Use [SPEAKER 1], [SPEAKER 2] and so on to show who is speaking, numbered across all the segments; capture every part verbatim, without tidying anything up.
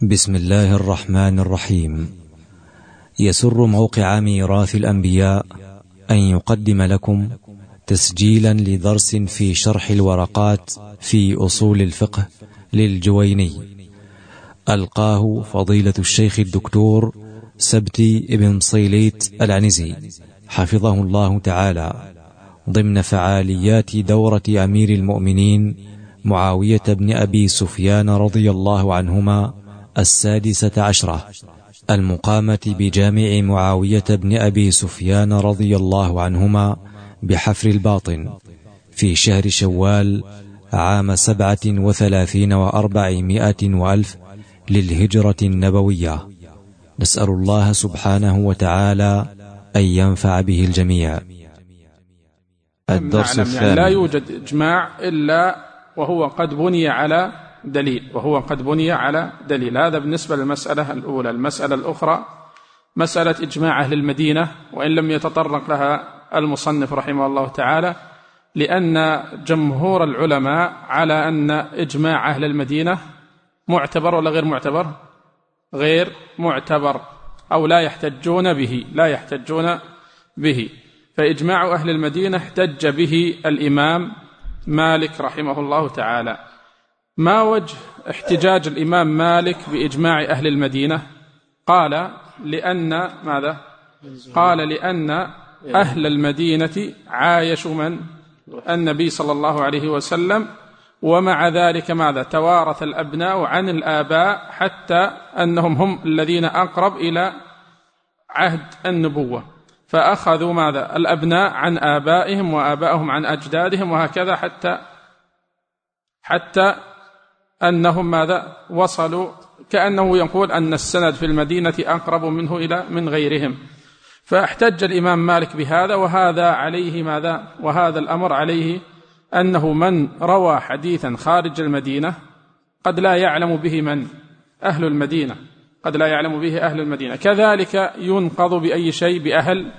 [SPEAKER 1] بسم الله الرحمن الرحيم. يسر موقع ميراث الأنبياء أن يقدم لكم تسجيلا لدرس في شرح الورقات في أصول الفقه للجويني، ألقاه فضيلة الشيخ الدكتور سبتي ابن صيليت العنزي حفظه الله تعالى، ضمن فعاليات دورة أمير المؤمنين معاوية بن أبي سفيان رضي الله عنهما السادسة عشرة، المقامة بجامع معاوية بن أبي سفيان رضي الله عنهما بحفر الباطن في شهر شوال عام سبعة وثلاثين وأربعمائة وألف للهجرة النبوية. نسأل الله سبحانه وتعالى أن ينفع به الجميع.
[SPEAKER 2] الدرس الثاني. يعني لا يوجد إجماع إلا وهو قد بني على دليل وهو قد بني على دليل. هذا بالنسبة للمسألة الأولى. المسألة الأخرى مسألة إجماع أهل المدينة، وإن لم يتطرق لها المصنف رحمه الله تعالى، لأن جمهور العلماء على أن إجماع أهل المدينة معتبر ولا غير معتبر؟ غير معتبر، أو لا يحتجون به لا يحتجون به فإجماع أهل المدينة احتج به الإمام مالك رحمه الله تعالى. ما وجه احتجاج الإمام مالك بإجماع أهل المدينة؟ قال لأن ماذا؟ قال لأن أهل المدينة عايشوا من؟ النبي صلى الله عليه وسلم، ومع ذلك ماذا؟ توارث الأبناء عن الآباء حتى أنهم هم الذين أقرب إلى عهد النبوة، فأخذوا ماذا؟ الأبناء عن آبائهم وآبائهم عن أجدادهم، وهكذا حتى حتى أنهم ماذا؟ وصلوا، كأنه يقول أن السند في المدينة أقرب منه إلى من غيرهم. فاحتج الإمام مالك بهذا، وهذا عليه ماذا؟ وهذا الأمر عليه أنه من روى حديثا خارج المدينة قد لا يعلم به من؟ أهل المدينة، قد لا يعلم به أهل المدينة. كذلك ينقض بأي شيء بأهل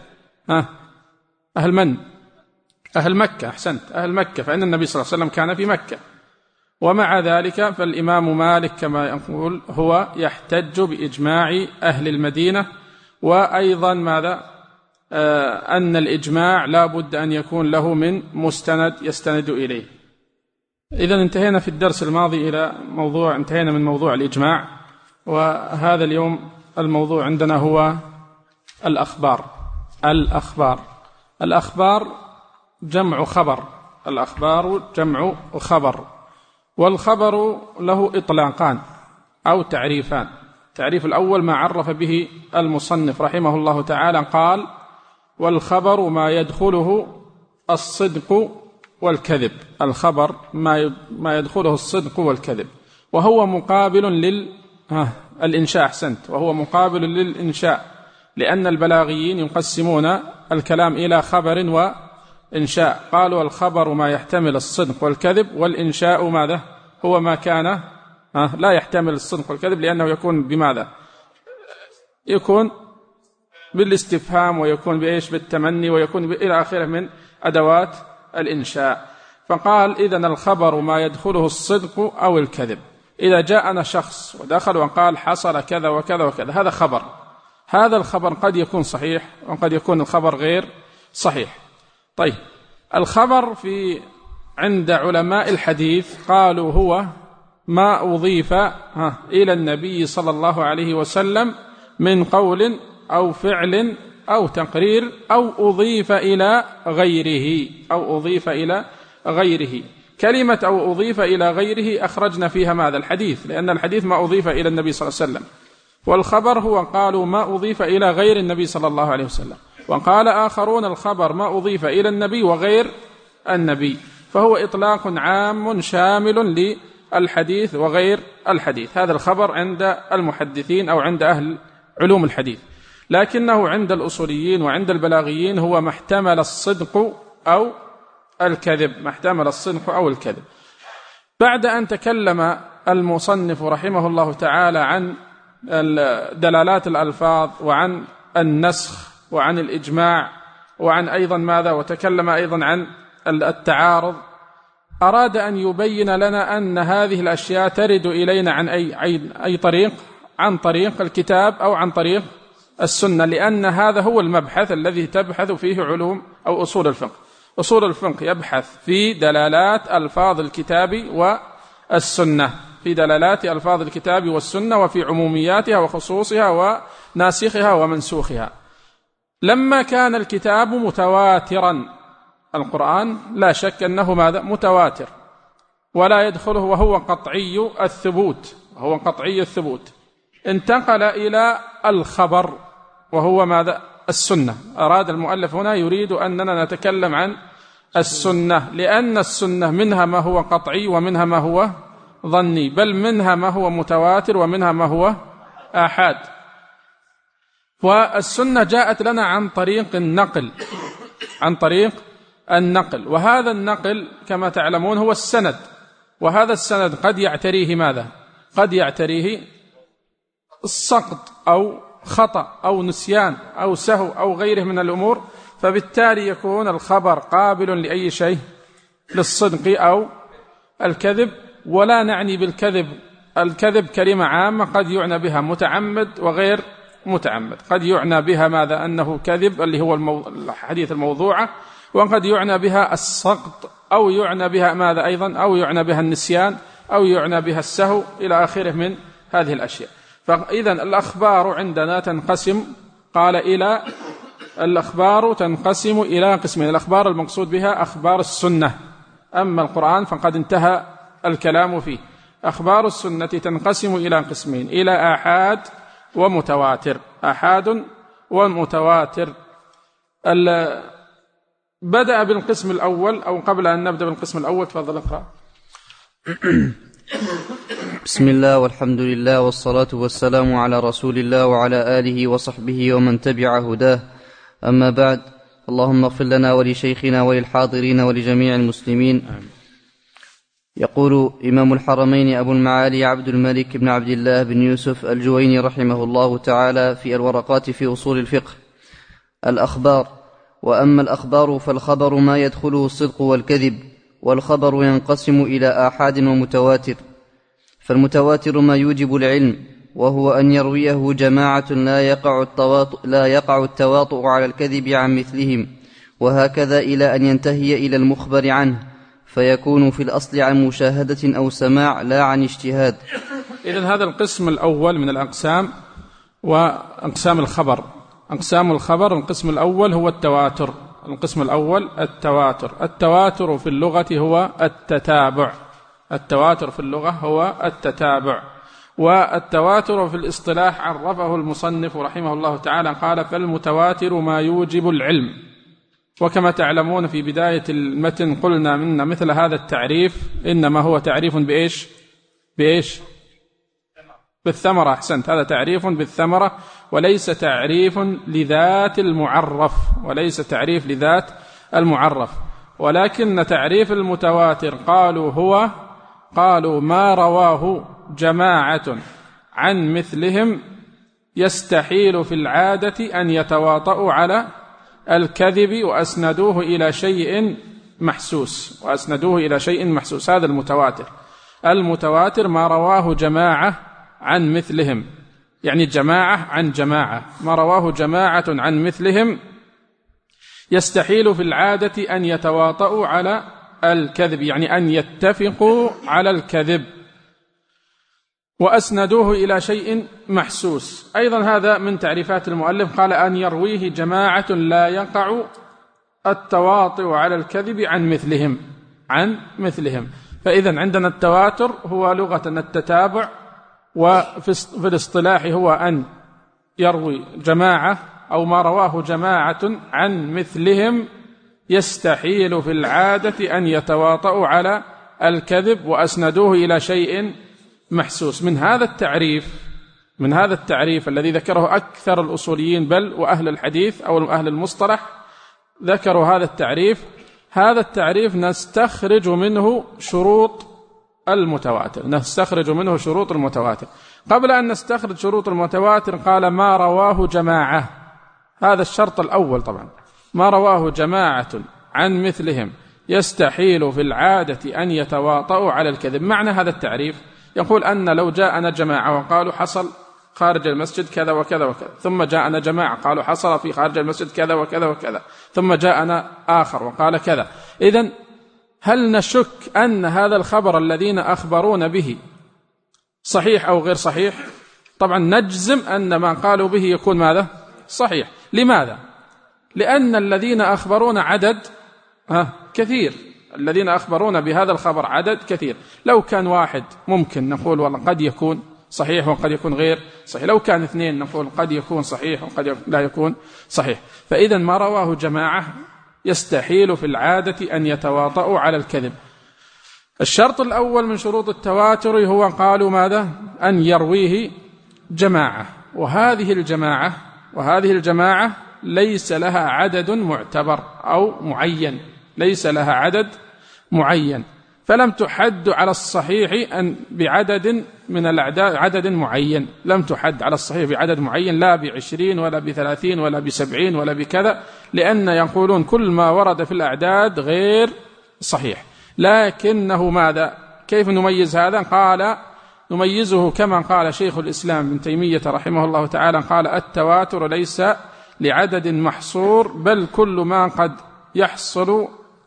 [SPEAKER 2] أهل من؟ أهل مكة. أحسنت، أهل مكة، فإن النبي صلى الله عليه وسلم كان في مكة. ومع ذلك فالإمام مالك كما يقول هو يحتج بإجماع أهل المدينة، وأيضا ماذا؟ آه أن الإجماع لا بد أن يكون له من مستند يستند إليه. إذن انتهينا في الدرس الماضي إلى موضوع انتهينا من موضوع الإجماع، وهذا اليوم الموضوع عندنا هو الأخبار. الأخبار الأخبار جمع خبر، الأخبار جمع خبر، والخبر له إطلاقان أو تعريفان. التعريف الأول ما عرف به المصنف رحمه الله تعالى، قال: والخبر ما يدخله الصدق والكذب. الخبر ما يدخله الصدق والكذب، وهو مقابل للإنشاء. أحسنت، وهو مقابل للإنشاء، لأن البلاغيين يقسمون الكلام إلى خبر وإنشاء. قالوا الخبر ما يحتمل الصدق والكذب، والإنشاء ماذا؟ هو ما كان لا يحتمل الصدق والكذب، لأنه يكون بماذا؟ يكون بالاستفهام، ويكون بإيش؟ بالتمني، ويكون إلى آخره من أدوات الإنشاء. فقال إذن الخبر ما يدخله الصدق أو الكذب. إذا جاءنا شخص ودخل وقال حصل كذا وكذا وكذا، هذا خبر. هذا الخبر قد يكون صحيح وقد يكون الخبر غير صحيح. طيب، الخبر في عند علماء الحديث قالوا هو ما أضيف إلى النبي صلى الله عليه وسلم من قول أو فعل أو تقرير، أو أضيف إلى غيره أو أضيف إلى غيره. كلمة أو أضيف إلى غيره أخرجنا فيها ماذا؟ الحديث، لأن الحديث ما أضيف إلى النبي صلى الله عليه وسلم. والخبر هو قالوا ما أضيف إلى غير النبي صلى الله عليه وسلم. وقال آخرون الخبر ما أضيف إلى النبي وغير النبي، فهو إطلاق عام شامل للحديث وغير الحديث. هذا الخبر عند المحدثين أو عند أهل علوم الحديث، لكنه عند الأصوليين وعند البلاغيين هو ما احتمل الصدق أو الكذب، ما احتمل الصدق أو الكذب. بعد أن تكلم المصنف رحمه الله تعالى عن دلالات الألفاظ وعن النسخ وعن الإجماع وعن أيضا ماذا؟ وتكلم أيضا عن التعارض، أراد أن يبين لنا أن هذه الأشياء ترد إلينا عن أي, أي, أي طريق؟ عن طريق الكتاب أو عن طريق السنة، لأن هذا هو المبحث الذي تبحث فيه علوم أو أصول الفقه. أصول الفقه يبحث في دلالات ألفاظ الكتاب والسنة، في دلالات ألفاظ الكتاب والسنة وفي عمومياتها وخصوصها وناسخها ومنسوخها. لما كان الكتاب متواترا، القرآن لا شك أنه ماذا؟ متواتر، ولا يدخله وهو قطعي الثبوت، وهو قطعي الثبوت. انتقل إلى الخبر وهو ماذا؟ السنة. أراد المؤلف هنا يريد أننا نتكلم عن السنة، لأن السنة منها ما هو قطعي ومنها ما هو ظني، بل منها ما هو متواتر ومنها ما هو آحاد. والسنة جاءت لنا عن طريق النقل، عن طريق النقل، وهذا النقل كما تعلمون هو السند، وهذا السند قد يعتريه ماذا؟ قد يعتريه السقط أو خطأ أو نسيان أو سهو أو غيره من الأمور، فبالتالي يكون الخبر قابل لأي شيء، للصدق أو الكذب. ولا نعني بالكذب الكذب كلمة عامة، قد يعنى بها متعمد وغير متعمد، قد يعنى بها ماذا؟ أنه كذب اللي هو المو... الحديث الموضوعة، وقد يعنى بها السقط، أو يعنى بها ماذا أيضا؟ أو يعنى بها النسيان، أو يعنى بها السهو إلى آخره من هذه الأشياء. فإذا الأخبار عندنا تنقسم، قال إلى الأخبار تنقسم إلى قسمين. الأخبار المقصود بها أخبار السنة، أما القرآن فقد انتهى الكلام فيه. أخبار السنة تنقسم إلى قسمين، إلى آحاد ومتواتر. آحاد ومتواتر. بدأ بالقسم الأول، أو قبل أن نبدأ بالقسم الأول تفضل اقرأ.
[SPEAKER 3] بسم الله والحمد لله والصلاة والسلام على رسول الله وعلى آله وصحبه ومن تبع هداه، أما بعد. اللهم اغفر لنا ولشيخنا وللحاضرين ولجميع المسلمين. يقول إمام الحرمين أبو المعالي عبد الملك بن عبد الله بن يوسف الجويني رحمه الله تعالى في الورقات في أصول الفقه: الأخبار. وأما الأخبار فالخبر ما يدخله الصدق والكذب، والخبر ينقسم إلى آحاد ومتواتر. فالمتواتر ما يوجب العلم، وهو أن يرويه جماعة لا يقع التواطؤ, لا يقع التواطؤ على الكذب عن مثلهم، وهكذا إلى أن ينتهي إلى المخبر عنه، فيكون في الأصل عن مشاهدة أو سماع لا عن اجتهاد.
[SPEAKER 2] إذن هذا القسم الأول من الأقسام وأقسام الخبر. أقسام الخبر: القسم الأول هو التواتر. القسم الأول التواتر. التواتر في اللغة هو التتابع. التواتر في اللغة هو التتابع. والتواتر في الاصطلاح عرفه المصنف رحمه الله تعالى، قال: فالمتواتر ما يوجب العلم. وكما تعلمون في بداية المتن قلنا من مثل هذا التعريف إنما هو تعريف بإيش؟ بإيش؟ بالثمرة. أحسنت، هذا تعريف بالثمرة، وليس تعريف لذات المعرف، وليس تعريف لذات المعرف. ولكن تعريف المتواتر قالوا هو قالوا ما رواه جماعة عن مثلهم يستحيل في العادة أن يتواطؤوا على الكذب، وأسندوه إلى شيء محسوس وأسندوه إلى شيء محسوس هذا المتواتر. المتواتر ما رواه جماعة عن مثلهم، يعني جماعة عن جماعة، ما رواه جماعة عن مثلهم يستحيل في العادة أن يتواطؤوا على الكذب، يعني أن يتفقوا على الكذب، وأسندوه إلى شيء محسوس. أيضا هذا من تعريفات المؤلف، قال: أن يرويه جماعة لا يقع التواطؤ على الكذب عن مثلهم عن مثلهم فإذا عندنا التواتر هو لغة التتابع، وفي الاصطلاح هو أن يروي جماعة أو ما رواه جماعة عن مثلهم يستحيل في العادة أن يتواطؤوا على الكذب، وأسندوه إلى شيء محسوس. من هذا التعريف من هذا التعريف الذي ذكره أكثر الأصوليين بل وأهل الحديث أو أهل المصطلح ذكروا هذا التعريف هذا التعريف نستخرج منه شروط المتواتر نستخرج منه شروط المتواتر قبل أن نستخرج شروط المتواتر قال: ما رواه جماعة. هذا الشرط الأول طبعا، ما رواه جماعة عن مثلهم يستحيل في العادة أن يتواطؤوا على الكذب. معنى هذا التعريف يقول أن لو جاءنا جماعة وقالوا حصل خارج المسجد كذا وكذا وكذا، ثم جاءنا جماعة قالوا حصل في خارج المسجد كذا وكذا وكذا، ثم جاءنا آخر وقال كذا. إذن هل نشك أن هذا الخبر الذين أخبرون به صحيح أو غير صحيح؟ طبعا نجزم أن ما قالوا به يكون ماذا؟ صحيح. لماذا؟ لأن الذين أخبرون عدد ها كثير، الذين أخبرون بهذا الخبر عدد كثير. لو كان واحد ممكن نقول والله قد يكون صحيح وقد يكون غير صحيح، لو كان اثنين نقول قد يكون صحيح وقد لا يكون صحيح. فإذا ما رواه جماعة يستحيل في العادة أن يتواطؤوا على الكذب. الشرط الأول من شروط التواتر هو قالوا ماذا؟ أن يرويه جماعة، وهذه الجماعة وهذه الجماعة ليس لها عدد معتبر أو معين، ليس لها عدد معين، فلم تحد على الصحيح أن بعدد من الأعداد، عدد معين لم تحد على الصحيح بعدد معين، لا بعشرين ولا بثلاثين ولا بسبعين ولا بكذا، لأن يقولون كل ما ورد في الأعداد غير صحيح. لكنه ماذا؟ كيف نميز هذا؟ قال نميزه كما قال شيخ الإسلام ابن تيمية رحمه الله تعالى، قال التواتر ليس لعدد محصور، بل كل ما قد يحصل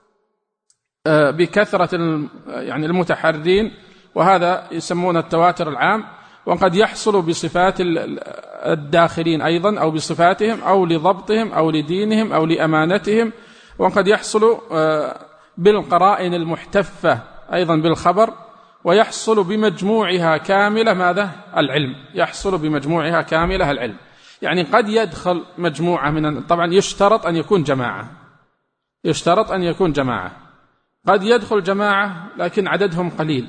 [SPEAKER 2] بكثرة يعني المتحرين، وهذا يسمون التواتر العام، وقد يحصل بصفات الداخلين أيضا أو بصفاتهم أو لضبطهم أو لدينهم أو لأمانتهم، وقد يحصل بالقرائن المحتفة أيضا بالخبر، ويحصل بمجموعها كاملة ماذا؟ العلم، يحصل بمجموعها كاملة العلم. يعني قد يدخل مجموعة من، طبعا يشترط أن يكون جماعة، يشترط أن يكون جماعة، قد يدخل جماعة لكن عددهم قليل،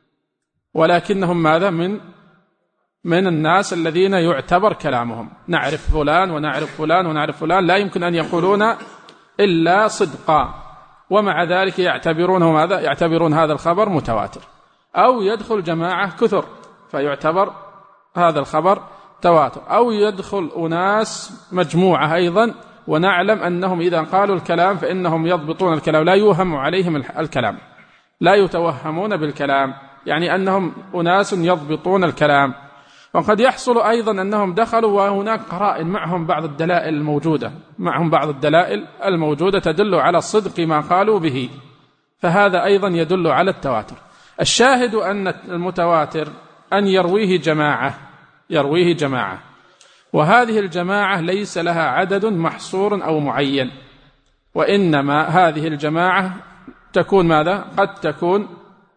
[SPEAKER 2] ولكنهم ماذا؟ من من الناس الذين يعتبر كلامهم، نعرف فلان ونعرف فلان ونعرف فلان، لا يمكن أن يقولون إلا صدقا، ومع ذلك يعتبرونه ماذا؟ يعتبرون هذا الخبر متواتر. أو يدخل جماعة كثر فيعتبر هذا الخبر تواتر، أو يدخل أناس مجموعة أيضا ونعلم أنهم إذا قالوا الكلام فإنهم يضبطون الكلام، لا يوهم عليهم الكلام، لا يتوهمون بالكلام، يعني أنهم أناس يضبطون الكلام. وقد يحصل أيضا أنهم دخلوا وهناك قرائن معهم بعض الدلائل الموجودة، معهم بعض الدلائل الموجودة تدل على صدق ما قالوا به، فهذا أيضا يدل على التواتر. الشاهد أن المتواتر أن يرويه جماعة، يرويه جماعة، وهذه الجماعة ليس لها عدد محصور أو معين، وإنما هذه الجماعة تكون ماذا؟ قد تكون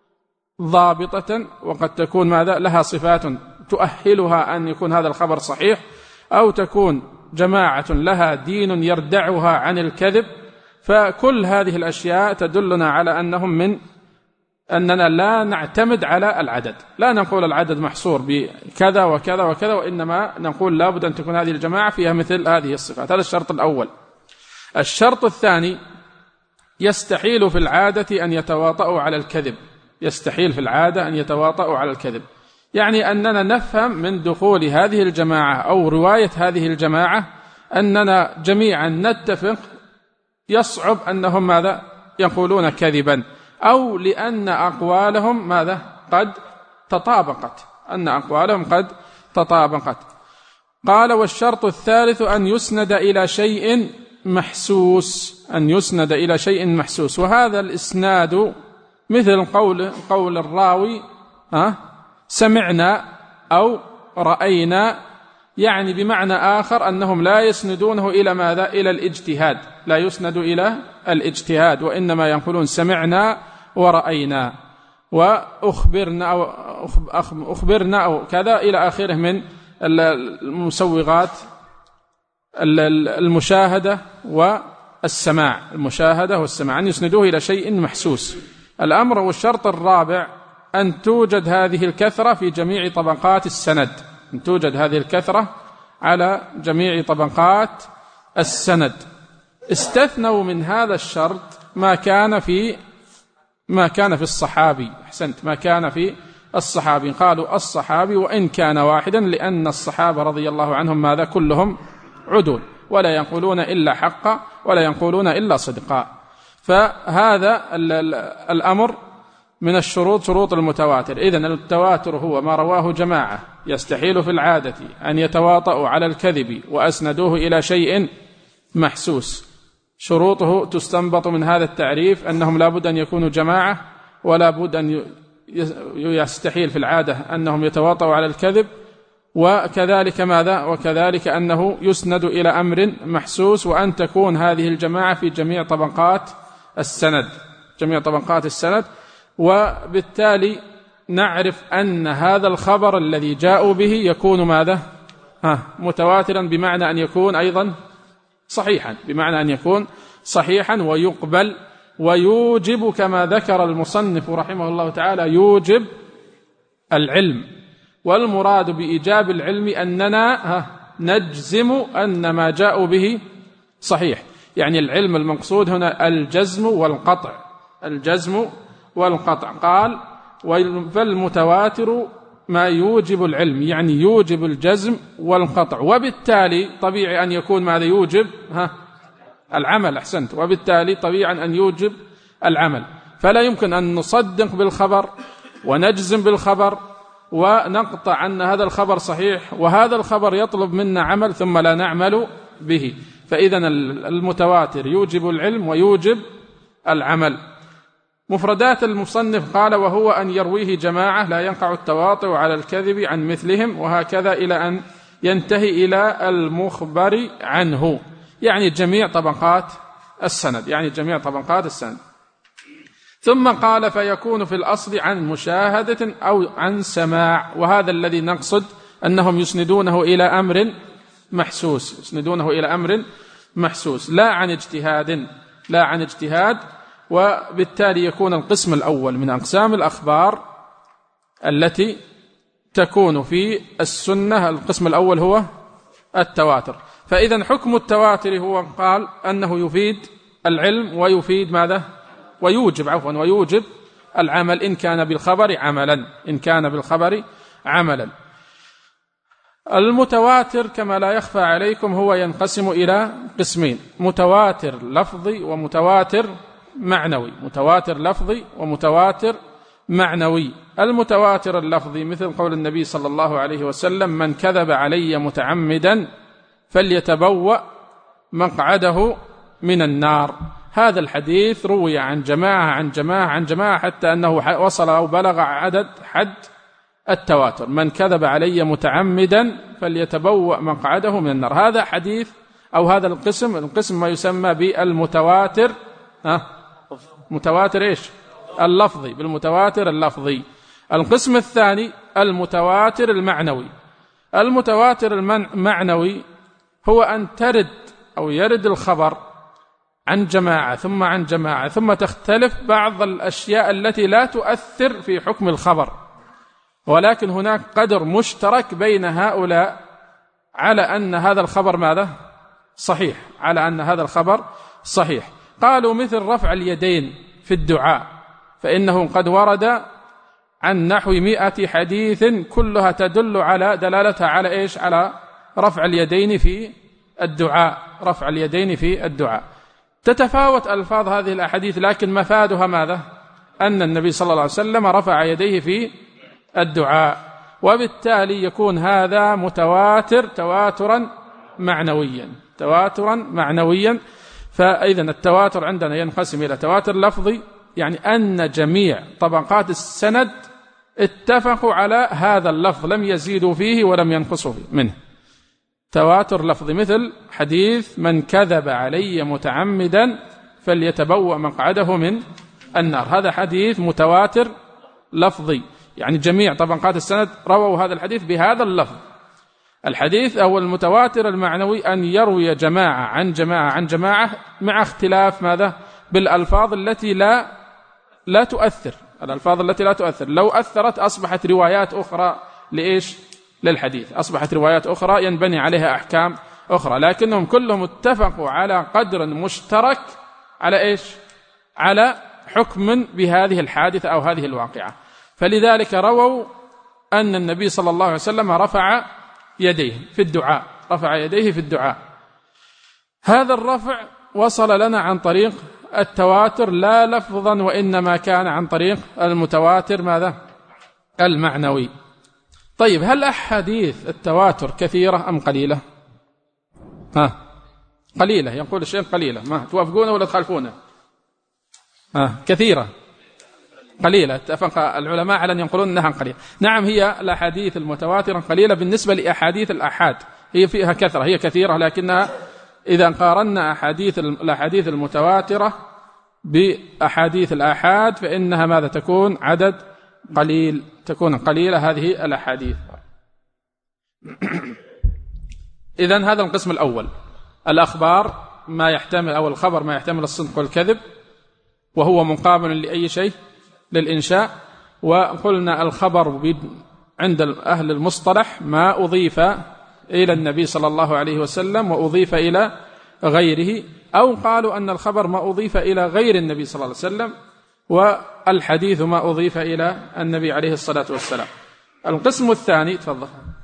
[SPEAKER 2] ضابطة، وقد تكون ماذا؟ لها صفات تؤهلها أن يكون هذا الخبر صحيح، أو تكون جماعة لها دين يردعها عن الكذب. فكل هذه الأشياء تدلنا على أنهم من أننا لا نعتمد على العدد، لا نقول العدد محصور بكذا وكذا وكذا، وإنما نقول لابد أن تكون هذه الجماعة فيها مثل هذه الصفات. هذا الشرط الأول. الشرط الثاني يستحيل في العادة أن يتواطؤوا على الكذب، يستحيل في العادة أن يتواطؤوا على الكذب، يعني أننا نفهم من دخول هذه الجماعة أو رواية هذه الجماعة أننا جميعا نتفق يصعب أنهم ماذا؟ يقولون كذبا، أو لأن أقوالهم ماذا؟ قد تطابقت، أن أقوالهم قد تطابقت. قال والشرط الثالث أن يسند إلى شيء محسوس، أن يسند إلى شيء محسوس، وهذا الإسناد مثل قول قول الراوي ها سمعنا أو رأينا، يعني بمعنى آخر أنهم لا يسندونه إلى ماذا؟ إلى الاجتهاد، لا يسند إلى الاجتهاد، وإنما يقولون سمعنا ورأينا وأخبرنا أو أخبرنا أو كذا إلى آخره من المسوغات المشاهدة والسماع، المشاهدة والسماع، أن يسندوه إلى شيء محسوس. الأمر والشرط الرابع أن توجد هذه الكثرة في جميع طبقات السند، أن توجد هذه الكثرة على جميع طبقات السند. استثنوا من هذا الشرط ما كان في ما كان في الصحابي، أحسنت، ما كان في الصحابي، قالوا الصحابي وإن كان واحدا، لأن الصحابة رضي الله عنهم ماذا؟ كلهم عدول، ولا يقولون إلا حقا ولا يقولون إلا صدقا. فهذا الأمر من الشروط شروط المتواتر. إذن التواتر هو ما رواه جماعة يستحيل في العادة أن يتواطؤوا على الكذب وأسندوه إلى شيء محسوس. شروطه تستنبط من هذا التعريف أنهم لا بد أن يكونوا جماعة، ولا بد أن يستحيل في العادة أنهم يتواطؤوا على الكذب، وكذلك ماذا؟ وكذلك أنه يسند إلى أمر محسوس، وأن تكون هذه الجماعة في جميع طبقات السند جميع طبقات السند. وبالتالي نعرف أن هذا الخبر الذي جاءوا به يكون ماذا؟ ها متواترا، بمعنى أن يكون أيضا صحيحا بمعنى أن يكون صحيحا ويقبل، ويوجب كما ذكر المصنف رحمه الله تعالى يوجب العلم. والمراد بإيجاب العلم أننا نجزم أن ما جاءوا به صحيح، يعني العلم المقصود هنا الجزم والقطع الجزم والقطع. قال فالمتواتر ما يوجب العلم، يعني يوجب الجزم والقطع، وبالتالي طبيعي أن يكون ماذا يوجب ها العمل. أحسنت. وبالتالي طبيعي أن يوجب العمل، فلا يمكن أن نصدق بالخبر ونجزم بالخبر ونقطع أن هذا الخبر صحيح وهذا الخبر يطلب منا عمل ثم لا نعمل به. فإذا المتواتر يوجب العلم ويوجب العمل. مفردات المصنف قال وهو أن يرويه جماعة لا ينقع التواطؤ على الكذب عن مثلهم، وهكذا إلى أن ينتهي إلى المخبر عنه، يعني جميع طبقات السند يعني جميع طبقات السند. ثم قال فيكون في الأصل عن مشاهدة أو عن سماع، وهذا الذي نقصد أنهم يسندونه إلى أمر محسوس يسندونه إلى أمر محسوس لا عن اجتهاد لا عن اجتهاد وبالتالي يكون القسم الأول من أقسام الأخبار التي تكون في السنة. القسم الأول هو التواتر. فإذا حكم التواتر هو قال أنه يفيد العلم ويفيد ماذا؟ ويوجب عفوا ويوجب العمل إن كان بالخبر عملا إن كان بالخبر عملا. المتواتر كما لا يخفى عليكم هو ينقسم إلى قسمين: متواتر لفظي ومتواتر معنوي متواتر لفظي ومتواتر معنوي. المتواتر اللفظي مثل قول النبي صلى الله عليه وسلم: من كذب علي متعمدا فليتبوأ مقعده من النار. هذا الحديث روي عن جماعة عن جماعة عن جماعة حتى أنه وصل أو بلغ عدد حد التواتر: من كذب علي متعمدا فليتبوأ مقعده من النار. هذا حديث أو هذا القسم القسم ما يسمى بالمتواتر ها متواتر إيش اللفظي بالمتواتر اللفظي. القسم الثاني المتواتر المعنوي. المتواتر المعنوي هو أن ترد أو يرد الخبر عن جماعة ثم عن جماعة ثم تختلف بعض الأشياء التي لا تؤثر في حكم الخبر، ولكن هناك قدر مشترك بين هؤلاء على أن هذا الخبر ماذا؟ صحيح على أن هذا الخبر صحيح. قالوا مثل رفع اليدين في الدعاء، فإنه قد ورد عن نحو مئة حديث كلها تدل على دلالتها على إيش؟ على رفع اليدين في الدعاء رفع اليدين في الدعاء. تتفاوت ألفاظ هذه الأحاديث لكن مفادها ماذا؟ أن النبي صلى الله عليه وسلم رفع يديه في الدعاء، وبالتالي يكون هذا متواتر تواترا معنويا تواترا معنويا. فإذا التواتر عندنا ينقسم إلى تواتر لفظي، يعني أن جميع طبقات السند اتفقوا على هذا اللفظ لم يزيدوا فيه ولم ينقصوا فيه منه. تواتر لفظي مثل حديث: من كذب علي متعمدا فليتبوأ مقعده من النار. هذا حديث متواتر لفظي، يعني جميع طبقات السند رووا هذا الحديث بهذا اللفظ. الحديث أو المتواتر المعنوي أن يروي جماعة عن جماعة عن جماعة مع اختلاف ماذا؟ بالألفاظ التي لا لا تؤثر الألفاظ التي لا تؤثر. لو أثرت أصبحت روايات أخرى لإيش؟ للحديث، أصبحت روايات أخرى ينبني عليها أحكام أخرى، لكنهم كلهم اتفقوا على قدر مشترك على إيش؟ على حكم بهذه الحادثة أو هذه الواقعة. فلذلك رووا أن النبي صلى الله عليه وسلم رفع يديه في الدعاء رفع يديه في الدعاء. هذا الرفع وصل لنا عن طريق التواتر لا لفظا وإنما كان عن طريق المتواتر ماذا؟ المعنوي. طيب هل أحاديث التواتر كثيرة أم قليلة؟ ها قليلة، يقول الشيخ قليلة، ما توافقونه ولا تخالفونه؟ ها كثيرة قليلة، اتفق العلماء على أن ينقلون أنها قليلة. نعم هي الأحاديث المتواترة قليلة بالنسبة لأحاديث الآحاد، هي فيها كثرة، هي كثيرة، لكنها إذا قارنا أحاديث الأحاديث المتواترة بأحاديث الآحاد فإنها ماذا تكون؟ عدد قليل، تكون قليلة هذه الأحاديث. إذن هذا القسم الأول، الأخبار ما يحتمل أو الخبر ما يحتمل الصدق والكذب، وهو مقابل لأي شيء للإنشاء. وقلنا الخبر عند أهل المصطلح ما أضيف إلى النبي صلى الله عليه وسلم وأضيف إلى غيره، أو قالوا أن الخبر ما أضيف إلى غير النبي صلى الله عليه وسلم، والحديث ما أضيف إلى النبي عليه الصلاة والسلام. القسم الثاني تفضل.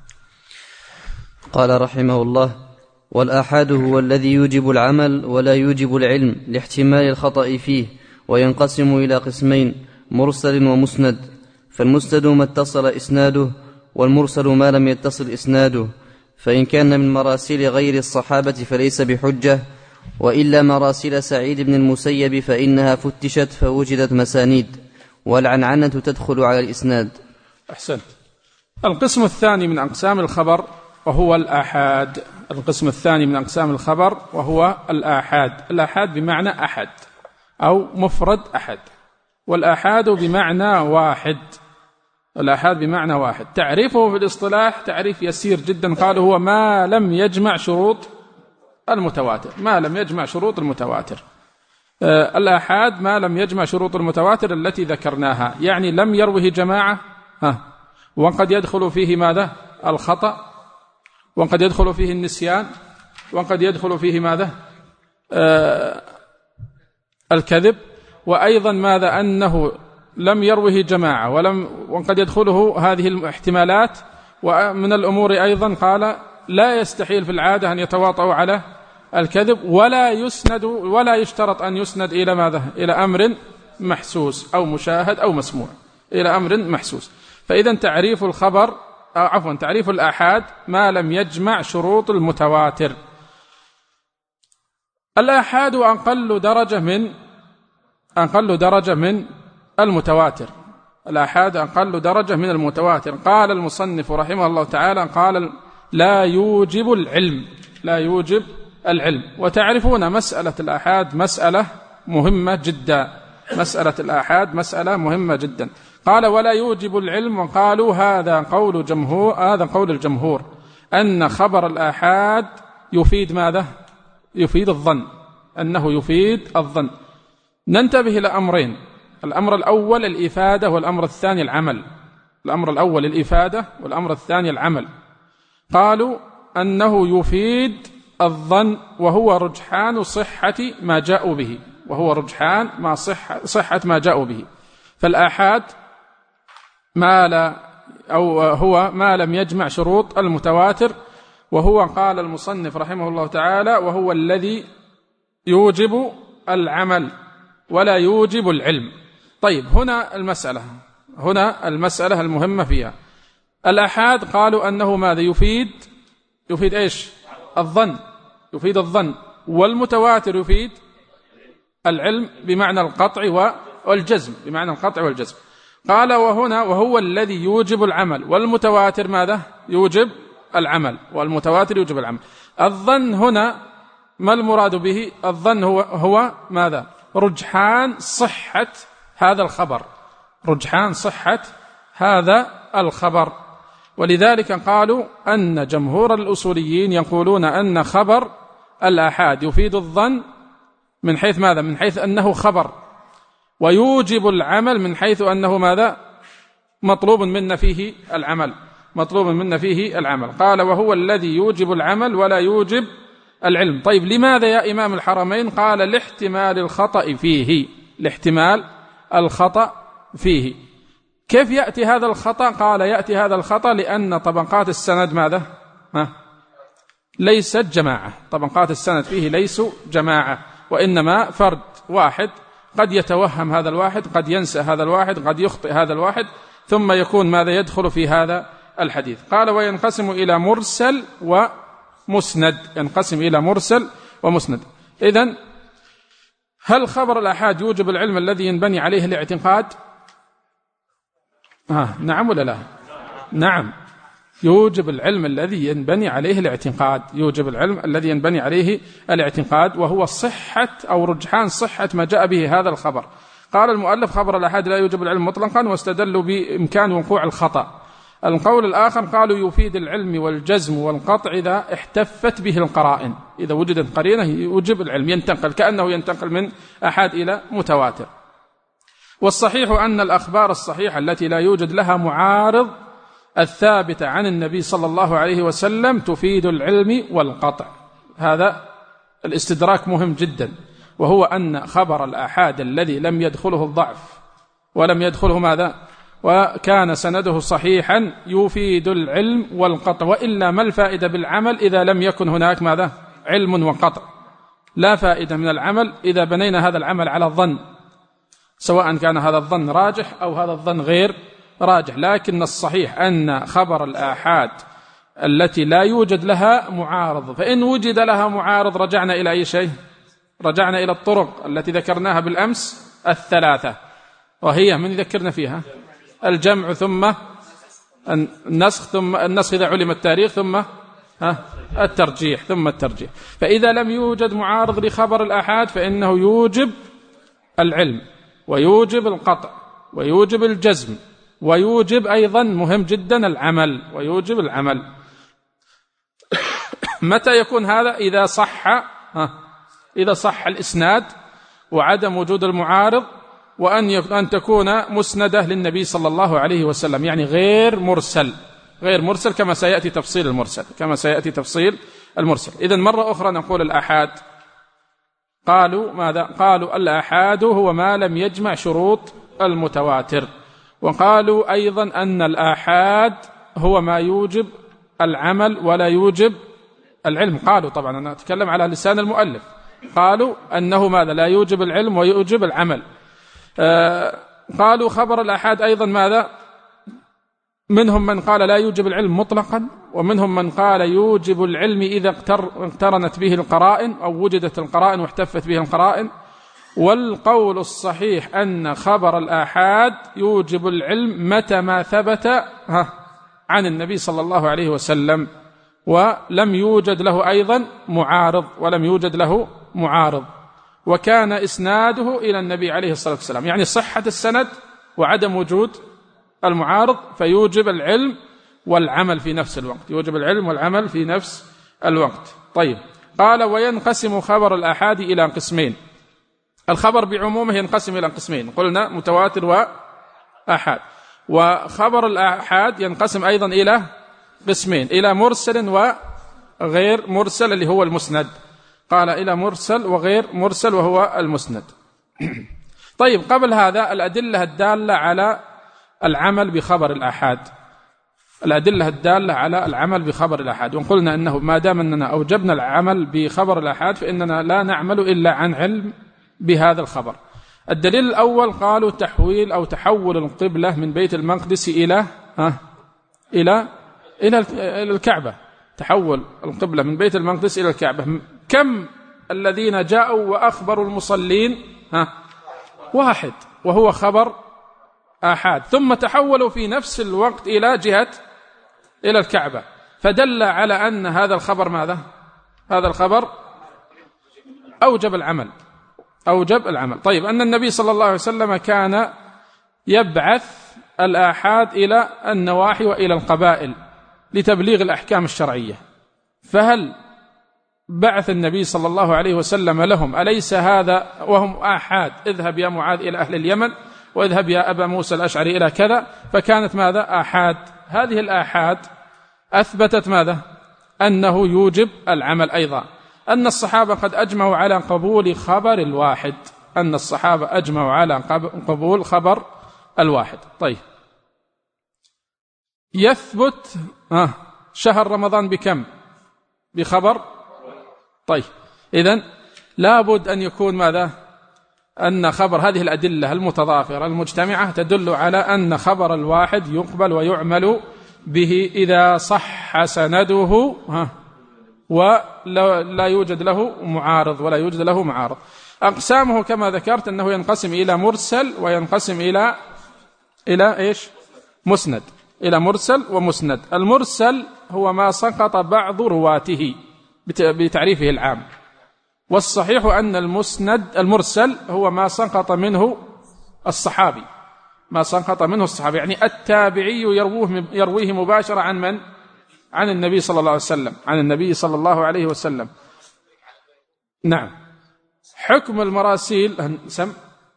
[SPEAKER 3] قال رحمه الله: والآحاد هو الذي يوجب العمل ولا يوجب العلم لاحتمال الخطأ فيه، وينقسم إلى قسمين: مرسل ومسند. فالمسند ما اتصل إسناده، والمرسل ما لم يتصل إسناده، فإن كان من مراسيل غير الصحابة فليس بحجة، وإلا مراسيل سعيد بن المسيب فإنها فتشت فوجدت مسانيد، والعنعنة تدخل على الإسناد.
[SPEAKER 2] أحسنت. القسم الثاني من أقسام الخبر وهو الآحاد. القسم الثاني من أقسام الخبر وهو الآحاد. الآحاد بمعنى أحد أو مفرد أحد، والآحاد بمعنى واحد. الآحاد بمعنى واحد. تعريفه في الاصطلاح تعريف يسير جدا، قال هو ما لم يجمع شروط المتواتر. ما لم يجمع شروط المتواتر. آه الآحاد ما لم يجمع شروط المتواتر التي ذكرناها، يعني لم يروه جماعة، ها وقد يدخل فيه ماذا؟ الخطأ، وقد يدخل فيه النسيان، وقد يدخل فيه ماذا؟ آه الكذب، وأيضا ماذا؟ أنه لم يروه جماعة، ولم وقد يدخله هذه الاحتمالات. ومن الأمور أيضا قال لا يستحيل في العادة أن يتواطؤوا على الكذب، ولا يسند ولا يشترط أن يسند إلى ماذا؟ إلى أمر محسوس أو مشاهد أو مسموع، إلى أمر محسوس. فإذا تعريف الخبر أو عفوا تعريف الآحاد ما لم يجمع شروط المتواتر. الآحاد أقل درجة من أقل درجة من المتواتر. الآحاد أقل درجة من المتواتر. قال المصنف رحمه الله تعالى قال لا يوجب العلم، لا يوجب العلم. وتعرفون مسألة الآحاد مسألة مهمة جدا، مسألة الآحاد مسألة مهمة جدا. قال ولا يوجب العلم، وقالوا هذا قول جمهور هذا قول الجمهور أن خبر الآحاد يفيد ماذا؟ يفيد الظن، أنه يفيد الظن. ننتبه إلى أمرين: الأمر الأول الإفادة، والأمر الثاني العمل. الأمر الأول الإفادة، والأمر الثاني العمل. قالوا أنه يفيد الظن، وهو رجحان صحة ما جاءوا به، وهو رجحان مع صحة, صحة ما جاءوا به. فالآحاد ما لا أو هو ما لم يجمع شروط المتواتر، وهو قال المصنف رحمه الله تعالى وهو الذي يوجب العمل ولا يوجب العلم. طيب هنا المسألة هنا المسألة المهمة فيها. الآحاد قالوا أنه ماذا يفيد؟ يفيد إيش؟ الظن، يفيد الظن. والمتواتر يفيد العلم بمعنى القطع والجزم، بمعنى القطع والجزم. قال وهنا وهو الذي يوجب العمل، والمتواتر ماذا؟ يوجب العمل، والمتواتر يوجب العمل. الظن هنا ما المراد به؟ الظن هو هو ماذا؟ رجحان صحة هذا الخبر، رجحان صحة هذا الخبر. ولذلك قالوا أن جمهور الأصوليين يقولون أن خبر الآحاد يفيد الظن من حيث ماذا؟ من حيث أنه خبر، ويوجب العمل من حيث أنه ماذا؟ مطلوب منا فيه العمل، مطلوب منا فيه العمل. قال وهو الذي يوجب العمل ولا يوجب العلم. طيب لماذا يا إمام الحرمين؟ قال لاحتمال الخطأ فيه، لاحتمال الخطأ فيه. كيف يأتي هذا الخطأ؟ قال يأتي هذا الخطأ لأن طبقات السند ماذا؟ ها؟ ليست جماعة، طبقات السند فيه ليسوا جماعة، وإنما فرد واحد، قد يتوهم هذا الواحد، قد ينسى هذا الواحد، قد يخطئ هذا الواحد، ثم يكون ماذا يدخل في هذا الحديث. قال وينقسم إلى مرسل ومسند، ينقسم إلى مرسل ومسند. إذن هل خبر الآحاد يوجب العلم الذي ينبني عليه الاعتقاد؟ آه نعم ولا لا؟ نعم، يوجب العلم الذي ينبني عليه الاعتقاد، يوجب العلم الذي ينبني عليه الاعتقاد، وهو صحة أو رجحان صحة ما جاء به هذا الخبر. قال المؤلف خبر الآحاد لا يوجب العلم مطلقا، واستدلوا بإمكان وقوع الخطأ. القول الآخر قالوا يفيد العلم والجزم والقطع إذا احتفت به القرائن، إذا وجدت قرينة يوجب العلم، ينتقل كأنه ينتقل من أحاد إلى متواتر. والصحيح أن الأخبار الصحيحة التي لا يوجد لها معارض الثابتة عن النبي صلى الله عليه وسلم تفيد العلم والقطع. هذا الاستدراك مهم جدا، وهو أن خبر الآحاد الذي لم يدخله الضعف ولم يدخله ماذا وكان سنده صحيحا يفيد العلم والقطع، وإلا ما الفائدة بالعمل إذا لم يكن هناك ماذا علم وقطع؟ لا فائدة من العمل إذا بنينا هذا العمل على الظن، سواء كان هذا الظن راجح أو هذا الظن غير راجح. لكن الصحيح أن خبر الآحاد التي لا يوجد لها معارض، فإن وجد لها معارض رجعنا إلى أي شيء؟ رجعنا إلى الطرق التي ذكرناها بالأمس الثلاثة، وهي من ذكرنا فيها الجمع ثم النسخ، ثم النسخ إذا علم التاريخ، ثم الترجيح ثم الترجيح. فإذا لم يوجد معارض لخبر الآحاد فإنه يوجب العلم ويوجب القطع ويوجب الجزم ويوجب أيضا مهم جدا العمل، ويوجب العمل. متى يكون هذا؟ إذا صح إذا صح الإسناد وعدم وجود المعارض، وأن أن تكون مسندة للنبي صلى الله عليه وسلم، يعني غير مرسل، غير مرسل كما سيأتي تفصيل المرسل كما سيأتي تفصيل المرسل. إذن مرة أخرى نقول الآحاد قالوا ماذا؟ قالوا الآحاد هو ما لم يجمع شروط المتواتر، وقالوا أيضا أن الآحاد هو ما يوجب العمل ولا يوجب العلم. قالوا طبعا أنا أتكلم على لسان المؤلف، قالوا أنه ماذا لا يوجب العلم ويوجب العمل. آه قالوا خبر الآحاد أيضا ماذا؟ منهم من قال لا يوجب العلم مطلقا، ومنهم من قال يوجب العلم إذا اقترنت به القرائن أو وجدت القرائن واحتفت به القرائن. والقول الصحيح أن خبر الآحاد يوجب العلم متى ما ثبت عن النبي صلى الله عليه وسلم ولم يوجد له أيضا معارض ولم يوجد له معارض وكان إسناده إلى النبي عليه الصلاة والسلام، يعني صحة السند وعدم وجود المعارض، فيوجب العلم والعمل في نفس الوقت، يوجب العلم والعمل في نفس الوقت. طيب، قال وينقسم خبر الآحاد إلى قسمين. الخبر بعمومه ينقسم إلى قسمين، قلنا متواتر وآحاد، وخبر الآحاد ينقسم أيضا إلى قسمين، إلى مرسل وغير مرسل اللي هو المسند. قال إلى مرسل وغير مرسل وهو المسند. طيب، قبل هذا الأدلة الدالة على العمل بخبر الآحاد، الأدلة الدالة على العمل بخبر الآحاد، وقلنا أنه ما دام أننا أوجبنا العمل بخبر الآحاد فإننا لا نعمل إلا عن علم بهذا الخبر. الدليل الأول قالوا تحويل أو تحول القبلة من بيت المقدس إلى ها إلى إلى الكعبة، تحول القبلة من بيت المقدس إلى الكعبة. كم الذين جاءوا وأخبروا المصلين؟ ها واحد، وهو خبر آحاد، ثم تحولوا في نفس الوقت إلى جهة إلى الكعبة، فدل على أن هذا الخبر ماذا؟ هذا الخبر أوجب العمل، أوجب العمل. طيب، أن النبي صلى الله عليه وسلم كان يبعث الآحاد إلى النواحي وإلى القبائل لتبليغ الأحكام الشرعية، فهل بعث النبي صلى الله عليه وسلم لهم أليس هذا وهم آحاد؟ اذهب يا معاذ إلى أهل اليمن، واذهب يا أبا موسى الأشعري إلى كذا، فكانت ماذا؟ آحاد. هذه الآحاد أثبتت ماذا؟ أنه يوجب العمل أيضا، أن الصحابة قد أجمعوا على قبول خبر الواحد، أن الصحابة أجمعوا على قبول خبر الواحد. طيب، يثبت آه شهر رمضان بكم؟ بخبر. طيب، إذن لابد أن يكون ماذا؟ أن خبر هذه الأدلة المتضافرة المجتمعة تدل على أن خبر الواحد يقبل ويعمل به إذا صح سنده ولا يوجد له معارض ولا يوجد له معارض. أقسامه كما ذكرت أنه ينقسم إلى مرسل وينقسم إلى إلى إيش؟ مسند، إلى مرسل ومسند. المرسل هو ما سقط بعض رواته بتعريفه العام، والصحيح أن المسند المرسل هو ما سقط منه الصحابي، ما سقط منه الصحابي، يعني التابعي يرويه يرويه مباشرة عن من؟ عن النبي صلى الله عليه وسلم، عن النبي صلى الله عليه وسلم. نعم. حكم المراسيل سم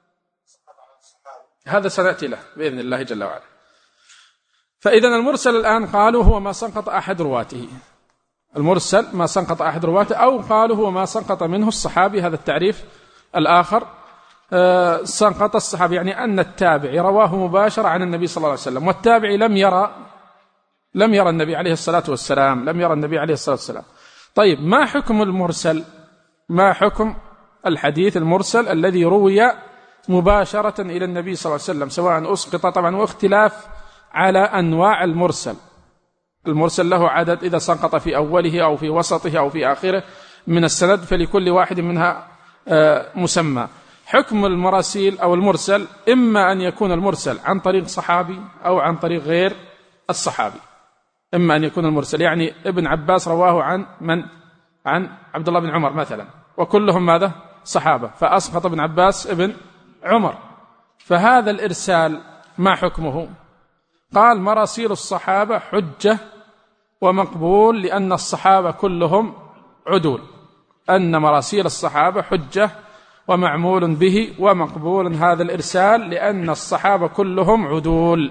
[SPEAKER 2] هذا سنأتي له بإذن الله جل وعلا. فإذا المرسل الآن قالوا هو ما سقط أحد رواته، المرسل ما سقط أحد رواته، أو قالوا هو ما سقط منه الصحابي، هذا التعريف الآخر. أه سقط الصحابي يعني أن التابعي رواه مباشرة عن النبي صلى الله عليه وسلم، والتابعي لم يرى لم يرى النبي عليه الصلاة والسلام لم يرى النبي عليه الصلاة والسلام. طيب ما حكم المرسل؟ ما حكم الحديث المرسل الذي روي مباشرة إلى النبي صلى الله عليه وسلم سواء أسقط؟ طبعا واختلاف على أنواع المرسل. المرسل له عدد، إذا سقط في أوله أو في وسطه أو في آخره من السند فلكل واحد منها مسمى. حكم المراسيل أو المرسل إما أن يكون المرسل عن طريق صحابي أو عن طريق غير الصحابي. إما أن يكون المرسل يعني ابن عباس رواه عن من؟ عن عبد الله بن عمر مثلا، وكلهم ماذا؟ صحابة، فأسقط ابن عباس ابن عمر، فهذا الإرسال ما حكمه؟ قال مراسيل الصحابة حجة ومقبول لأن الصحابة كلهم عدول، أن مراسيل الصحابة حجة ومعمول به ومقبول هذا الإرسال لأن الصحابة كلهم عدول.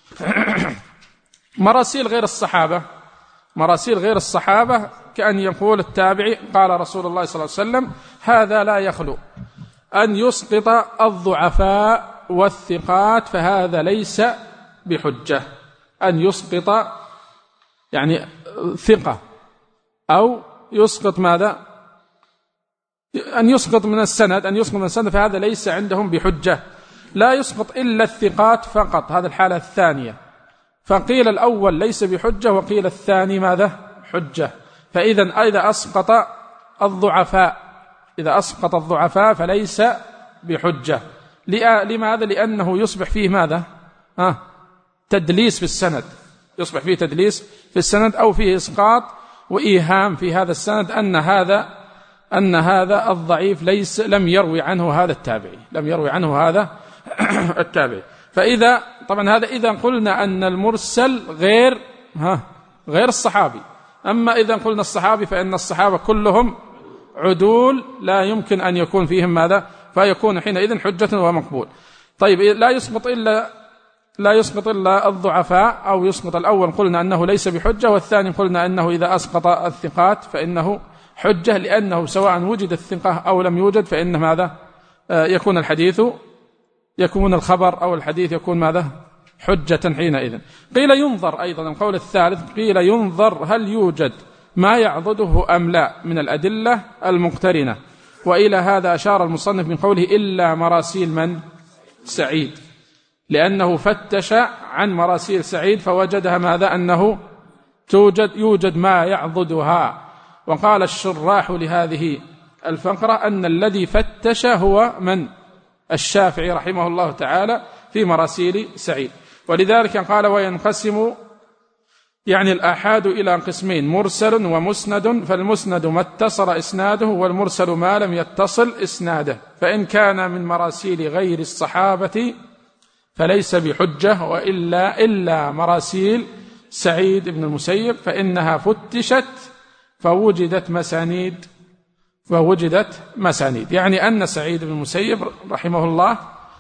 [SPEAKER 2] مراسيل غير الصحابة، مراسيل غير الصحابة كأن يقول التابعي قال رسول الله صلى الله عليه وسلم، هذا لا يخلو أن يسقط الضعفاء والثقات، فهذا ليس بحجة. أن يسقط يعني ثقة أو يسقط ماذا؟ أن يسقط من السند، أن يسقط من السند، فهذا ليس عندهم بحجة. لا يسقط إلا الثقات فقط، هذا الحالة الثانية. فقيل الأول ليس بحجة وقيل الثاني ماذا؟ حجة. فإذا إذا أسقط الضعفاء إذا أسقط الضعفاء فليس بحجة. لماذا؟ لأنه يصبح فيه ماذا؟ ها تدليس في السند، يصبح فيه تدليس في السند أو فيه إسقاط وإيهام في هذا السند أن هذا أن هذا الضعيف ليس لم يروي عنه هذا التابعي، لم يروي عنه هذا التابعي. فإذا طبعا هذا إذا قلنا أن المرسل غير ها غير الصحابي. أما إذا قلنا الصحابي فإن الصحابة كلهم عدول لا يمكن أن يكون فيهم ماذا؟ فيكون حينئذ حجة ومقبول. طيب لا يسقط إلا لا يسقط إلا الضعفاء، أو يسقط الأول قلنا أنه ليس بحجة، والثاني قلنا أنه إذا أسقط الثقات فإنه حجة، لأنه سواء وجد الثقة أو لم يوجد فإن ماذا؟ يكون الحديث يكون الخبر أو الحديث يكون ماذا؟ حجة حينئذ. قيل ينظر أيضا، القول الثالث قيل ينظر هل يوجد ما يعضده أم لا من الأدلة المقترنة. وإلى هذا أشار المصنف من قوله إلا مراسيل من؟ سعيد، لأنه فتش عن مراسيل سعيد فوجدها ماذا؟ أنه توجد يوجد ما يعضدها. وقال الشراح لهذه الفقرة أن الذي فتش هو من؟ الشافعي رحمه الله تعالى في مراسيل سعيد. ولذلك قال وينقسم يعني الآحاد إلى قسمين، مرسل ومسند، فالمسند ما اتصل إسناده، والمرسل ما لم يتصل إسناده. فإن كان من مراسيل غير الصحابة فليس بحجة، وإلا إلا مراسيل سعيد بن المسيب فإنها فتشت فوجدت مسانيد فوجدت مسانيد يعني أن سعيد بن المسيب رحمه الله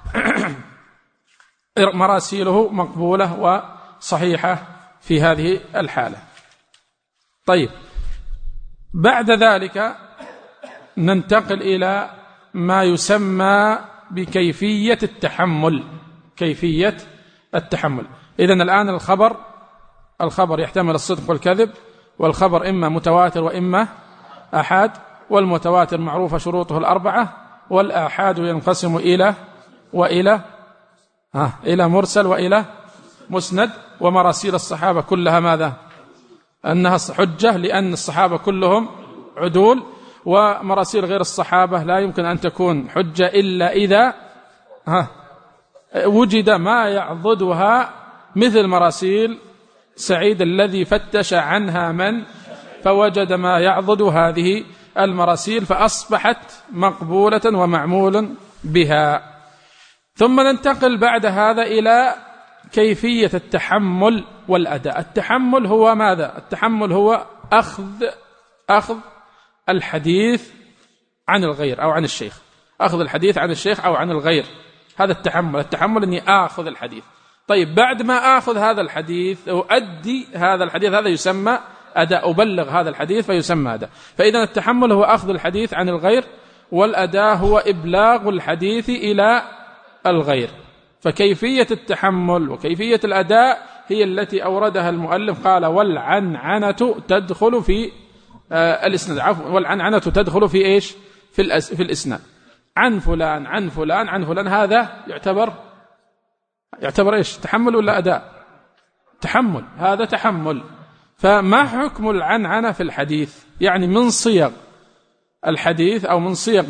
[SPEAKER 2] مراسيله مقبولة وصحيحة في هذه الحالة. طيب بعد ذلك ننتقل إلى ما يسمى بكيفية التحمل. كيفية التحمل. إذن الآن الخبر الخبر يحتمل الصدق والكذب، والخبر إما متواتر وإما أحاد، والمتواتر معروفة شروطه الأربعة، والآحاد ينقسم إلى وإلى ها إلى مرسل وإلى مسند. ومراسيل الصحابة كلها ماذا؟ أنها حجة لأن الصحابة كلهم عدول. ومراسيل غير الصحابة لا يمكن أن تكون حجة إلا إذا ها وجد ما يعضدها، مثل مراسيل سعيد الذي فتش عنها من فوجد ما يعضد هذه المراسيل فأصبحت مقبولة ومعمول بها. ثم ننتقل بعد هذا إلى كيفية التحمل والأداء. التحمل هو ماذا؟ التحمل هو أخذ أخذ الحديث عن الغير أو عن الشيخ، أخذ الحديث عن الشيخ أو عن الغير، هذا التحمل. التحمل أني آخذ الحديث. طيب بعد ما آخذ هذا الحديث أؤدي هذا الحديث، هذا يسمى أداء، أبلغ هذا الحديث فيسمى أداء. فإذا التحمل هو أخذ الحديث عن الغير، والأداء هو إبلاغ الحديث إلى الغير. فكيفية التحمل وكيفية الأداء هي التي أوردها المؤلف، قال والعنعنة تدخل في آه الإسناد، عفوا والعنعنة تدخل في إيش؟ في, الأس في الإسناد. عن فلان عن فلان عن فلان، هذا يعتبر يعتبر إيش؟ تحمل ولا أداء؟ تحمل، هذا تحمل. فما حكم العنعنة في الحديث؟ يعني من صيغ الحديث أو من صيغ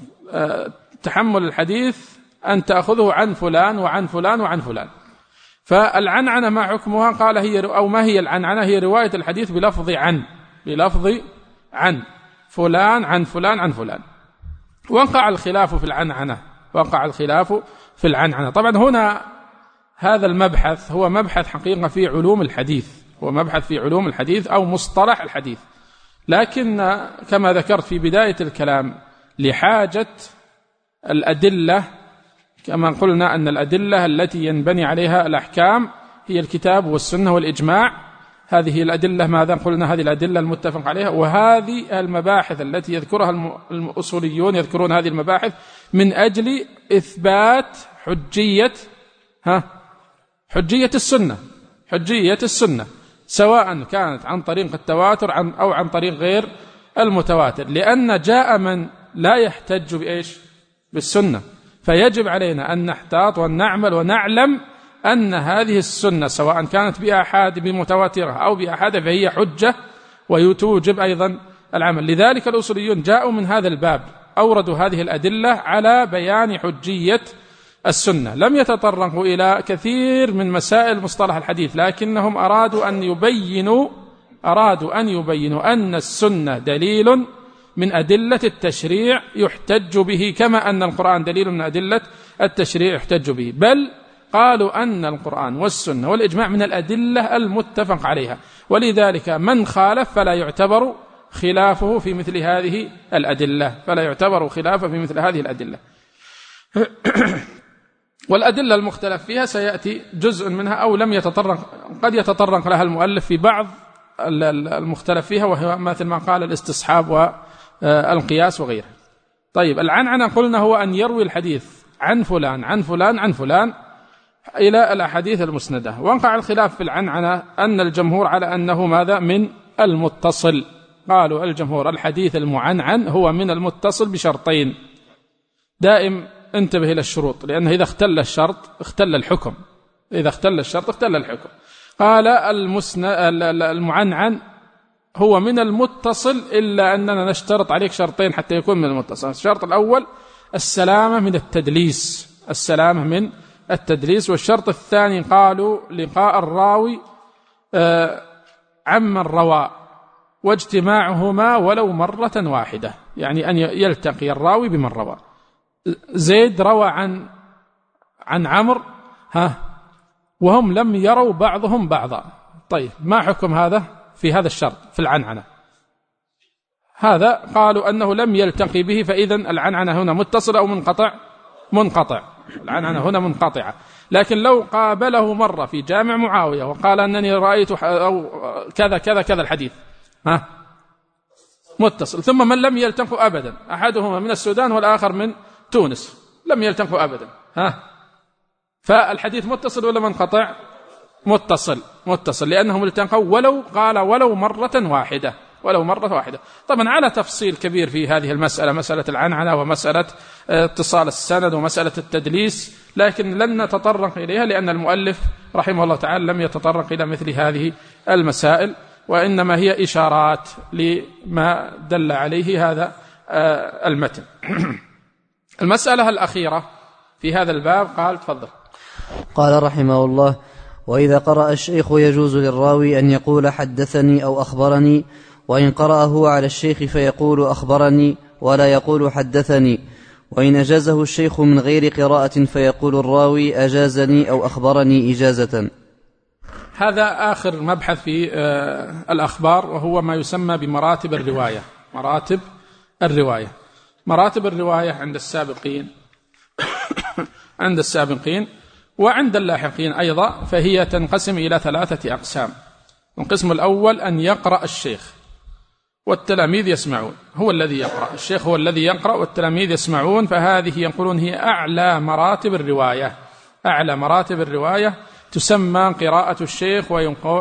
[SPEAKER 2] آه تحمل الحديث أن تأخذه عن فلان وعن فلان وعن فلان. فالعنعنة ما حكمها؟ قال هي أو ما هي العنعنة؟ هي رواية الحديث بلفظ عن بلفظ عن فلان عن فلان عن فلان. وقع الخلاف في العنعنة وقع الخلاف في العنعنة. طبعا هنا هذا المبحث هو مبحث حقيقة في علوم الحديث، هو مبحث في علوم الحديث أو مصطلح الحديث، لكن كما ذكرت في بداية الكلام لحاجة الأدلة، كما قلنا أن الأدلة التي ينبني عليها الأحكام هي الكتاب والسنة والإجماع. هذه الأدلة ماذا قلنا؟ هذه الأدلة المتفق عليها. وهذه المباحث التي يذكرها الأصوليون يذكرون هذه المباحث من أجل إثبات حجية ها حجية السنة حجية السنة سواء كانت عن طريق التواتر عن أو عن طريق غير المتواتر، لأن جاء من لا يحتج بإيش؟ بالسنة. فيجب علينا أن نحتاط ونعمل ونعلم أن هذه السنة سواء كانت بأحاد بمتواترة أو بأحاد فهي حجة ويتوجب أيضا العمل. لذلك الأصوليون جاءوا من هذا الباب، أوردوا هذه الأدلة على بيان حجية السنة. لم يتطرقوا إلى كثير من مسائل مصطلح الحديث، لكنهم أرادوا أن يبينوا أرادوا أن يبينوا أن السنة دليل من أدلة التشريع يحتج به، كما أن القرآن دليل من أدلة التشريع يحتج به. بل قالوا أن القرآن والسنة والإجماع من الأدلة المتفق عليها، ولذلك من خالف فلا يعتبر خلافه في مثل هذه الأدلة فلا يعتبر خلافه في مثل هذه الأدلة. والأدلة المختلف فيها سيأتي جزء منها أو لم يتطرق، قد يتطرق لها المؤلف في بعض المختلف فيها، وهو مثل ما قال الاستصحاب والقياس وغيره. طيب العنعنة قلنا هو أن يروي الحديث عن فلان عن فلان عن فلان إلى الأحاديث المسندة. وقع الخلاف في العنعنة أن الجمهور على أنه ماذا؟ من المتصل. قالوا الجمهور الحديث المعنعن هو من المتصل بشرطين. دائم انتبه إلى الشروط، لأنه إذا اختل الشرط اختل الحكم، إذا اختل الشرط اختل الحكم. قال المعنعن هو من المتصل، إلا أننا نشترط عليك شرطين حتى يكون من المتصل. الشرط الأول السلامة من التدليس السلامة من التدليس والشرط الثاني قالوا لقاء الراوي آه عمن روى واجتماعهما ولو مرة واحدة، يعني أن يلتقي الراوي بمن روى. زيد روى عن عن عمرو ها وهم لم يروا بعضهم بعضا. طيب ما حكم هذا في هذا الشرط في العنعنة؟ هذا قالوا أنه لم يلتقي به، فإذا العنعنة هنا متصل أو منقطع؟ منقطع. العنعنة هنا منقطعة. لكن لو قابله مرة في جامع معاوية وقال أنني رأيت أو كذا كذا كذا الحديث ها متصل. ثم من لم يلتقوا أبدا، أحدهما من السودان والآخر من تونس، لم يلتقوا أبدا ها فالحديث متصل ولا منقطع؟ متصل متصل لأنهم التقوا ولو قال ولو مرة واحدة ولو مرة واحدة. طبعا على تفصيل كبير في هذه المسألة، مسألة العنعنة ومسألة اتصال السند ومسألة التدليس، لكن لن نتطرق إليها لأن المؤلف رحمه الله تعالى لم يتطرق إلى مثل هذه المسائل، وإنما هي إشارات لما دل عليه هذا المتن. المسألة الأخيرة في هذا الباب قال تفضل.
[SPEAKER 3] قال رحمه الله: وإذا قرأ الشيخ يجوز للراوي أن يقول حدثني أو أخبرني، وإن قرأه على الشيخ فيقول أخبرني ولا يقول حدثني، وإن أجازه الشيخ من غير قراءة فيقول الراوي أجازني أو أخبرني إجازة.
[SPEAKER 2] هذا آخر مبحث في الأخبار، وهو ما يسمى بمراتب الرواية. مراتب الرواية مراتب الرواية عند السابقين عند السابقين وعند اللاحقين أيضا، فهي تنقسم إلى ثلاثة أقسام. القسم الأول أن يقرأ الشيخ والتلاميذ يسمعون، هو الذي يقرأ، الشيخ هو الذي يقرأ والتلاميذ يسمعون، فهذه يقولون هي أعلى مراتب الرواية. أعلى مراتب الرواية تسمى قراءة الشيخ،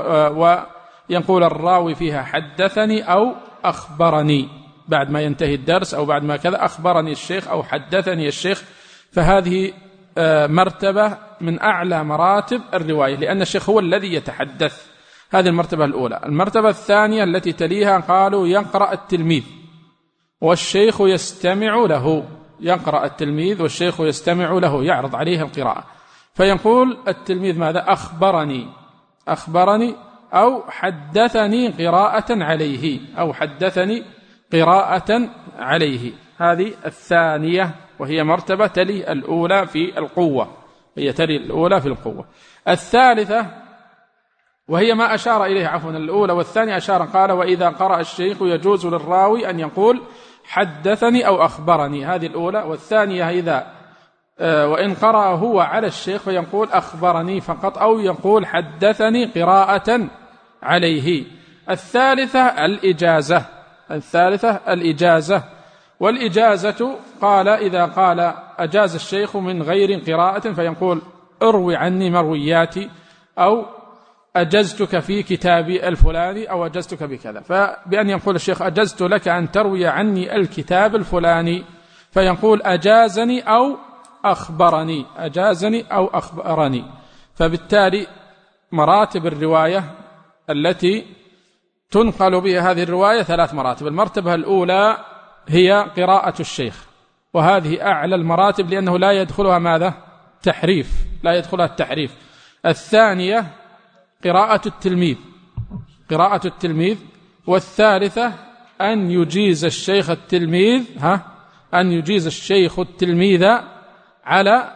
[SPEAKER 2] وينقول الراوي فيها حدثني أو أخبرني، بعد ما ينتهي الدرس أو بعد ما كذا أخبرني الشيخ أو حدثني الشيخ. فهذه مرتبة من أعلى مراتب الرواية، لأن الشيخ هو الذي يتحدث. هذه المرتبة الأولى. المرتبة الثانية التي تليها قالوا يقرأ التلميذ والشيخ يستمع له، يقرأ التلميذ والشيخ يستمع له، يعرض عليه القراءة، فيقول التلميذ ماذا؟ أخبرني أخبرني أو حدثني قراءة عليه أو حدثني قراءة عليه. هذه الثانية، وهي مرتبة تلي الأولى في القوة، هي تلي الأولى في القوة. الثالثة وهي ما أشار إليه عفوا الأولى والثانية أشار، قال: وإذا قرأ الشيخ يجوز للراوي أن يقول حدثني أو أخبرني. هذه الأولى. والثانية إذا وإن قرأ هو على الشيخ فيقول أخبرني فقط أو يقول حدثني قراءة عليه. الثالثة الإجازة الثالثة الإجازة والإجازة قال إذا قال أجاز الشيخ من غير قراءة فيقول اروي عني مروياتي، أو أجزتك في كتابي الفلاني، أو أجزتك بكذا. فبأن يقول الشيخ أجزت لك أن تروي عني الكتاب الفلاني، فيقول أجازني أو أخبرني أجازني أو أخبرني. فبالتالي مراتب الرواية التي تنقل بها هذه الرواية ثلاث مراتب. المرتبة الأولى هي قراءة الشيخ، وهذه أعلى المراتب لأنه لا يدخلها ماذا؟ تحريف، لا يدخلها التحريف. الثانية قراءة التلميذ قراءة التلميذ والثالثة أن يجيز الشيخ التلميذ ها أن يجيز الشيخ التلميذ على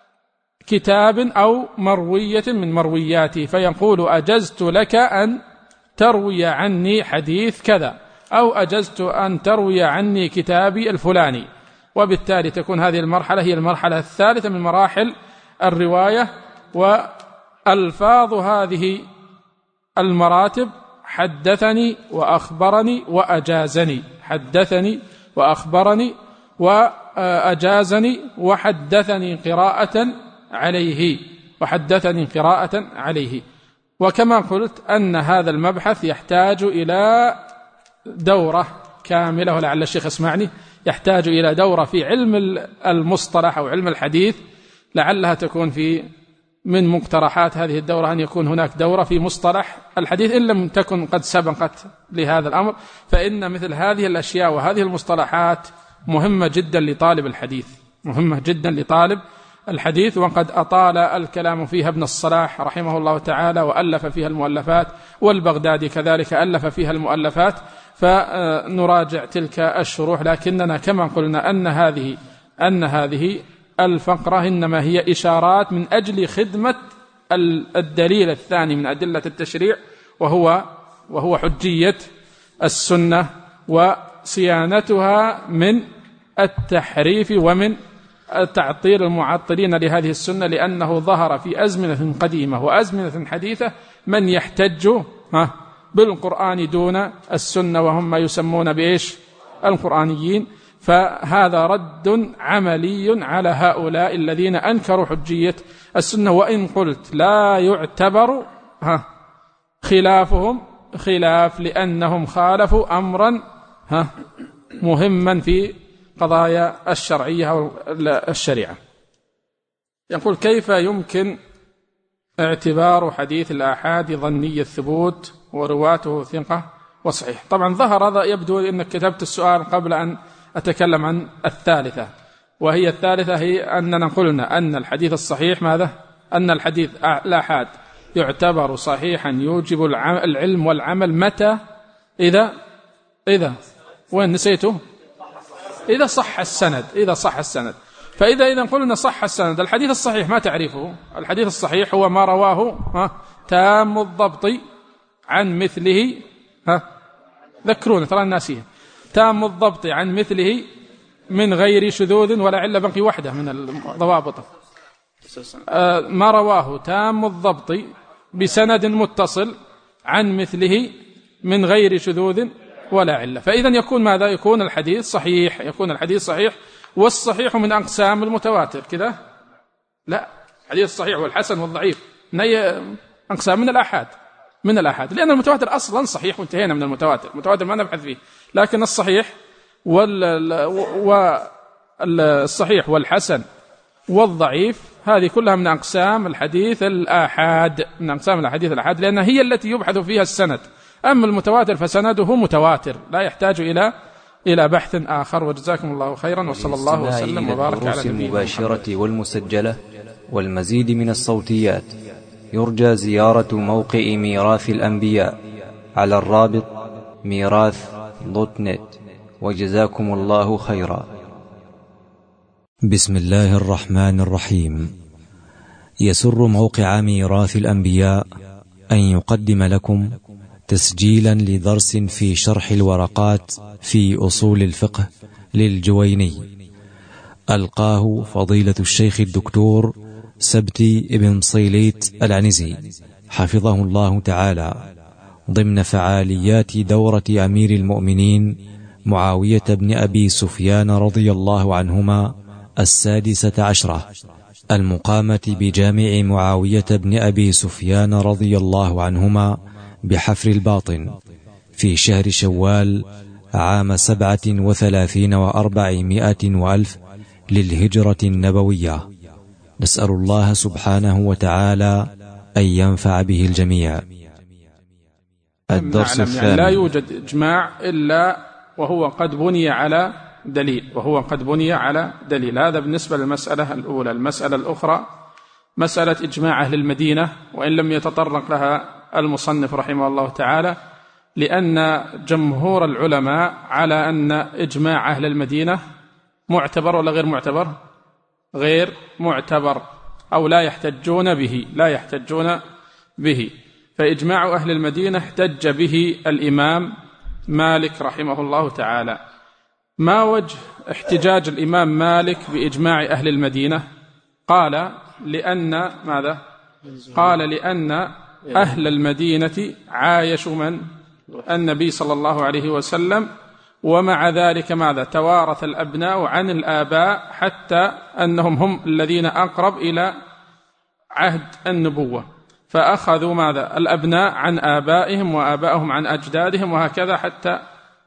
[SPEAKER 2] كتاب أو مروية من مروياته، فيقول أجزت لك أن تروي عني حديث كذا، أو أجزت أن تروي عني كتابي الفلاني. وبالتالي تكون هذه المرحلة هي المرحلة الثالثة من مراحل الرواية. وألفاظ هذه المراتب حدثني وأخبرني وأجازني، حدثني وأخبرني وأجازني وحدثني قراءة عليه وحدثني قراءة عليه. وكما قلت أن هذا المبحث يحتاج إلى دورة كاملة، ولعل الشيخ اسمعني، يحتاج إلى دورة في علم المصطلح أو علم الحديث، لعلها تكون في من مقترحات هذه الدورة أن يكون هناك دورة في مصطلح الحديث، إن لم تكن قد سبقت لهذا الأمر، فإن مثل هذه الأشياء وهذه المصطلحات مهمة جدا لطالب الحديث، مهمة جدا لطالب الحديث. وقد أطال الكلام فيها ابن الصلاح رحمه الله تعالى وألف فيها المؤلفات، والبغدادي كذلك ألف فيها المؤلفات، فنراجع تلك الشروح. لكننا كما قلنا أن هذه أن هذه الفقرة إنما هي إشارات من أجل خدمة الدليل الثاني من أدلة التشريع، وهو وهو حجية السنة وصيانتها من التحريف ومن تعطيل المعطلين لهذه السنة، لأنه ظهر في أزمنة قديمة وأزمنة حديثة من يحتج بالقرآن دون السنة، وهم ما يسمون بإيش؟ القرآنيين. فهذا رد عملي على هؤلاء الذين أنكروا حجية السنة، وإن قلت لا يعتبر خلافهم خلاف لأنهم خالفوا أمرا ها مهما في قضايا الشرعية أو الشريعة. يقول: كيف يمكن اعتبار حديث الآحاد ظني الثبوت ورواته ثقة وصحيح؟ طبعا ظهر هذا، يبدو أنك كتبت السؤال قبل أن أتكلم عن الثالثة، وهي الثالثة هي أننا قلنا أن الحديث الصحيح ماذا؟ أن الحديث الآحاد يعتبر صحيحا يوجب العلم والعمل متى؟ إذا إذا وين نسيته؟ إذا صح السند، إذا صح السند. فإذا إذا قلنا صح السند، الحديث الصحيح ما تعريفه؟ الحديث الصحيح هو ما رواه ها تام الضبط عن مثله، ها ذكرونا ترى الناسية، تام الضبط عن مثله من غير شذوذ ولا علة، بقي واحدة من الضوابط، آه ما رواه تام الضبط بسند متصل عن مثله من غير شذوذ ولا علة. فإذا يكون ماذا؟ يكون الحديث صحيح، يكون الحديث صحيح. والصحيح من أقسام المتواتر كذا؟ لا، الحديث الصحيح والحسن والضعيف من أي أقسام؟ من الآحاد، من الآحاد، لأن المتواتر أصلا صحيح وانتهينا من المتواتر، المتواتر ما نبحث فيه. لكن الصحيح والصحيح والحسن والضعيف هذه كلها من أقسام الحديث الآحاد، من أقسام الحديث الآحاد، لأنها هي التي يبحث فيها السند. أما المتواتر فسنده متواتر لا يحتاج إلى إلى بحث آخر. وجزاكم الله خيرا، وصلى الله وسلم وبارك على نبينا
[SPEAKER 1] المباشرة والمسجلة والمزيد من الصوتيات، يرجى زيارة موقع ميراث الأنبياء على الرابط ميراث دوت نت. وجزاكم الله خيرا. بسم الله الرحمن الرحيم. يسر موقع ميراث الأنبياء أن يقدم لكم تسجيلا لدرس في شرح الورقات في أصول الفقه للجويني، ألقاه فضيلة الشيخ الدكتور سبتي بن صيليت العنزي حفظه الله تعالى، ضمن فعاليات دورة أمير المؤمنين معاوية بن أبي سفيان رضي الله عنهما السادسة عشرة، المقامة بجامع معاوية بن أبي سفيان رضي الله عنهما بحفر الباطن في شهر شوال عام سبعة وثلاثين وأربعمائة وألف للهجرة النبوية. نسأل الله سبحانه وتعالى أن ينفع به الجميع. الدرس الثاني.
[SPEAKER 2] يعني لا يوجد إجماع إلا وهو قد بني على دليل، وهو قد بني على دليل. هذا بالنسبة للمسألة الأولى. المسألة الأخرى مسألة إجماع أهل المدينة، وإن لم يتطرق لها المصنف رحمه الله تعالى، لأن جمهور العلماء على أن إجماع أهل المدينة معتبر ولا غير معتبر؟ غير معتبر، أو لا يحتجون به، لا يحتجون به. فإجماع أهل المدينة احتج به الإمام مالك رحمه الله تعالى. ما وجه احتجاج الإمام مالك بإجماع أهل المدينة؟ قال لأن ماذا؟ قال لأن أهل المدينة عايشوا من؟ النبي صلى الله عليه وسلم، ومع ذلك ماذا؟ توارث الأبناء عن الآباء، حتى أنهم هم الذين أقرب إلى عهد النبوة، فأخذوا ماذا؟ الأبناء عن آبائهم وآبائهم عن أجدادهم، وهكذا حتى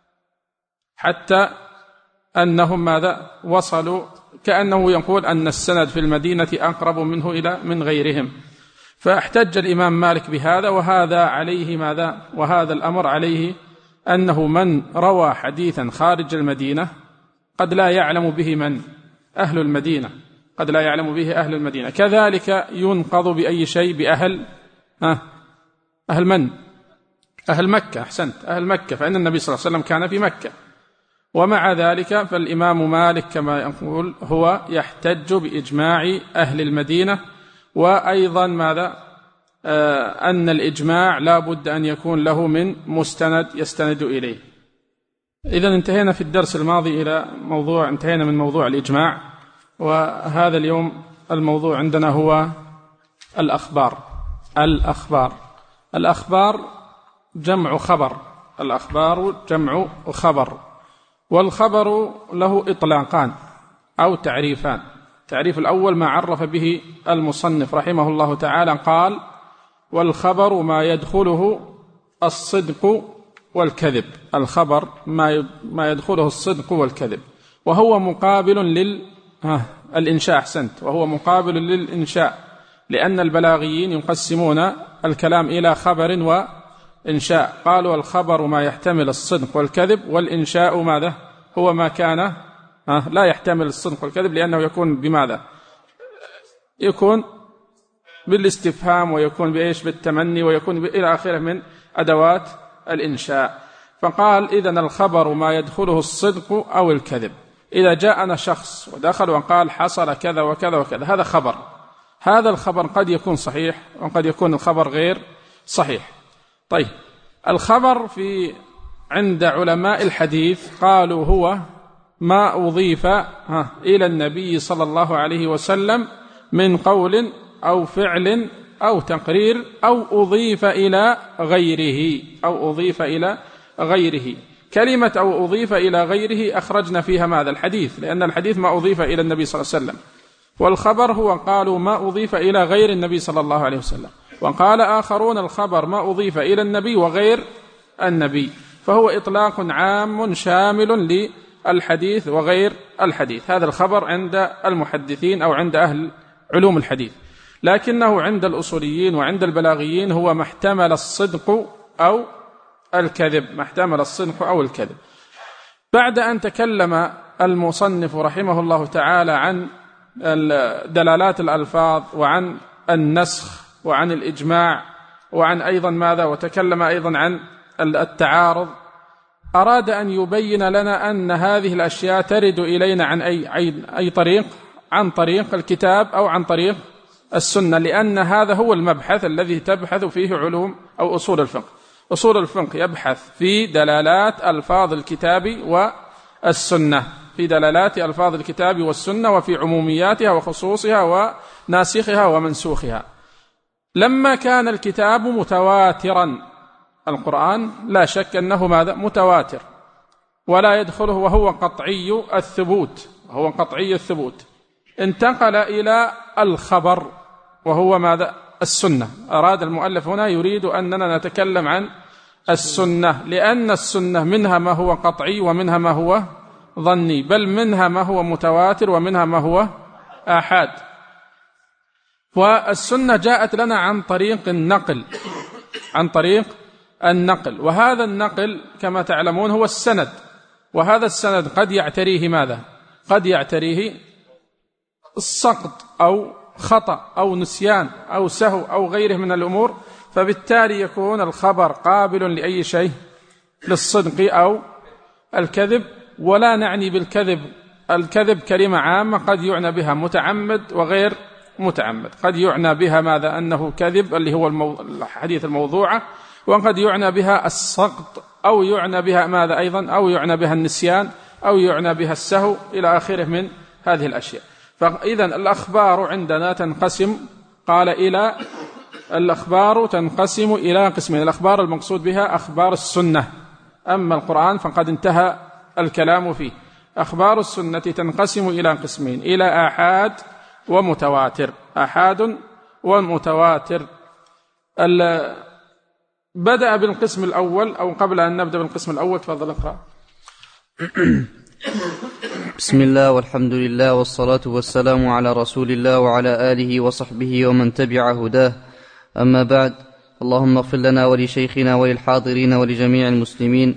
[SPEAKER 2] حتى أنهم ماذا؟ وصلوا، كأنه يقول أن السند في المدينة أقرب منه إلى من غيرهم. فاحتج الإمام مالك بهذا، وهذا عليه ماذا؟ وهذا الأمر عليه أنه من روى حديثا خارج المدينة قد لا يعلم به من؟ أهل المدينة، قد لا يعلم به أهل المدينة. كذلك ينقض بأي شيء بأهل ها أهل من؟ أهل مكة. أحسنت، أهل مكة، فإن النبي صلى الله عليه وسلم كان في مكة. ومع ذلك فالإمام مالك كما يقول هو يحتج بإجماع أهل المدينة. وأيضا ماذا؟ آه أن الإجماع لا بد أن يكون له من مستند يستند إليه. إذن انتهينا في الدرس الماضي إلى موضوع، انتهينا من موضوع الإجماع، وهذا اليوم الموضوع عندنا هو الأخبار. الأخبار الأخبار جمع خبر، الأخبار جمع خبر. والخبر له إطلاقان أو تعريفان. التعريف الأول ما عرف به المصنف رحمه الله تعالى، قال: والخبر ما يدخله الصدق والكذب، الخبر ما يدخله الصدق والكذب، وهو مقابل للإنشاء. أحسنت، وهو مقابل للإنشاء، لأن البلاغيين يقسمون الكلام إلى خبر وإنشاء. قالوا الخبر ما يحتمل الصدق والكذب، والإنشاء ماذا؟ هو ما كان لا يحتمل الصدق والكذب، لأنه يكون بماذا؟ يكون بالاستفهام، ويكون بإيش؟ بالتمني، ويكون إلى آخره من أدوات الإنشاء. فقال إذن الخبر ما يدخله الصدق أو الكذب. إذا جاءنا شخص ودخل وقال حصل كذا وكذا وكذا، هذا خبر. هذا الخبر قد يكون صحيح وقد يكون الخبر غير صحيح. طيب، الخبر في عند علماء الحديث قالوا هو ما أضيف إلى النبي صلى الله عليه وسلم من قول أو فعل أو تقرير، أو أضيف إلى غيره أو أضيف إلى غيره. كلمة أو أضيف إلى غيره أخرجنا فيها ماذا؟ الحديث، لأن الحديث ما أضيف إلى النبي صلى الله عليه وسلم، والخبر هو قالوا ما أضيف إلى غير النبي صلى الله عليه وسلم. وقال آخرون الخبر ما أضيف إلى النبي وغير النبي، فهو إطلاق عام شامل للحديث وغير الحديث. هذا الخبر عند المحدثين أو عند أهل علوم الحديث، لكنه عند الأصوليين وعند البلاغيين هو ما احتمل الصدق أو الكذب، ما احتمل الصدق أو الكذب. بعد أن تكلم المصنف رحمه الله تعالى عن دلالات الألفاظ وعن النسخ وعن الإجماع وعن أيضا ماذا، وتكلم أيضا عن التعارض، أراد أن يبين لنا أن هذه الأشياء ترد إلينا عن أي, أي, أي طريق، عن طريق الكتاب أو عن طريق السنة، لأن هذا هو المبحث الذي تبحث فيه علوم أو أصول الفقه. أصول الفقه يبحث في دلالات ألفاظ الكتاب والسنة، في دلالات ألفاظ الكتاب والسنة، وفي عمومياتها وخصوصها وناسخها ومنسوخها. لما كان الكتاب متواترا، القرآن لا شك أنه ماذا؟ متواتر ولا يدخله، وهو قطعي الثبوت، وهو قطعي الثبوت. انتقل إلى الخبر وهو ماذا؟ السنة. أراد المؤلف هنا يريد أننا نتكلم عن السنة، لأن السنة منها ما هو قطعي ومنها ما هو ظني، بل منها ما هو متواتر ومنها ما هو آحاد. والسنة جاءت لنا عن طريق النقل، عن طريق النقل، وهذا النقل كما تعلمون هو السند، وهذا السند قد يعتريه ماذا؟ قد يعتريه السقط أو خطأ أو نسيان أو سهو أو غيره من الأمور، فبالتالي يكون الخبر قابل لأي شيء، للصدق أو الكذب. ولا نعني بالكذب الكذب كلمة عامة، قد يعنى بها متعمد وغير متعمد، قد يعنى بها ماذا؟ أنه كذب اللي هو المو... الحديث الموضوعة، وقد يعنى بها السقط، أو يعنى بها ماذا أيضا؟ أو يعنى بها النسيان، أو يعنى بها السهو إلى آخره من هذه الأشياء. فإذا الأخبار عندنا تنقسم، قال إلى الأخبار تنقسم إلى قسمين. الأخبار المقصود بها أخبار السنة، أما القرآن فقد انتهى الكلام فيه. أخبار السنة تنقسم إلى قسمين، إلى آحاد ومتواتر. آحاد ومتواتر. بدأ بالقسم الأول، أو قبل أن نبدأ بالقسم الأول تفضل اقرأ.
[SPEAKER 3] بسم الله والحمد لله والصلاة والسلام على رسول الله وعلى آله وصحبه ومن تبع هداه، أما بعد. اللهم اغفر لنا ولشيخنا وللحاضرين ولجميع المسلمين.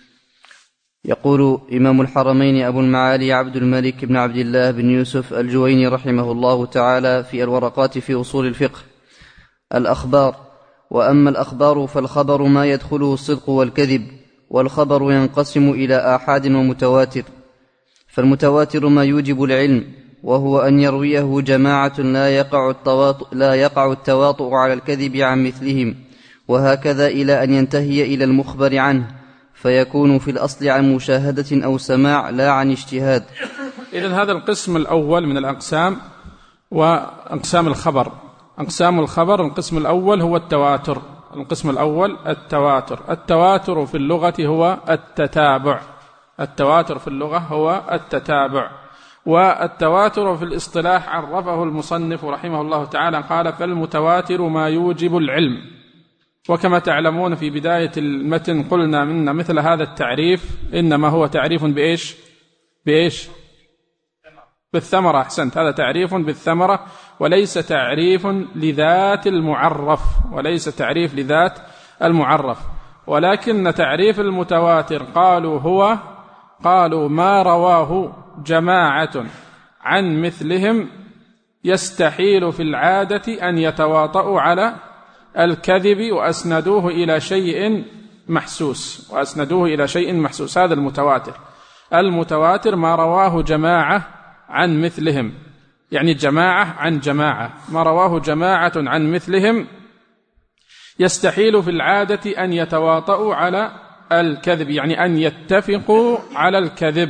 [SPEAKER 3] يقول إمام الحرمين أبو المعالي عبد الملك بن عبد الله بن يوسف الجويني رحمه الله تعالى في الورقات في أصول الفقه: الأخبار. وأما الأخبار فالخبر ما يدخله الصدق والكذب، والخبر ينقسم إلى آحاد ومتواتر. فالمتواتر ما يوجب العلم، وهو أن يرويه جماعة لا يقع التواطؤ, لا يقع التواطؤ على الكذب عن مثلهم، وهكذا إلى أن ينتهي إلى المخبر عنه، فيكون في الأصل عن مشاهدة أو سماع لا عن اجتهاد.
[SPEAKER 2] إذن هذا القسم الأول من الأقسام وأقسام الخبر. أقسام الخبر: القسم الأول هو التواتر. القسم الأول التواتر. التواتر في اللغة هو التتابع. التواتر في اللغة هو التتابع. والتواتر في الاصطلاح عرفه المصنف رحمه الله تعالى، قال: فالمتواتر ما يوجب العلم. وكما تعلمون في بداية المتن قلنا من مثل هذا التعريف إنما هو تعريف بإيش بإيش بالثمرة. أحسنت، هذا تعريف بالثمرة وليس تعريف لذات المعرف، وليس تعريف لذات المعرف. ولكن تعريف المتواتر قالوا هو قالوا ما رواه جماعة عن مثلهم يستحيل في العادة أن يتواطؤوا على الكذب وأسندوه إلى شيء محسوس وأسندوه إلى شيء محسوس. هذا المتواتر. المتواتر ما رواه جماعة عن مثلهم، يعني جماعة عن جماعة، ما رواه جماعة عن مثلهم يستحيل في العادة أن يتواطؤوا على الكذب، يعني أن يتفقوا على الكذب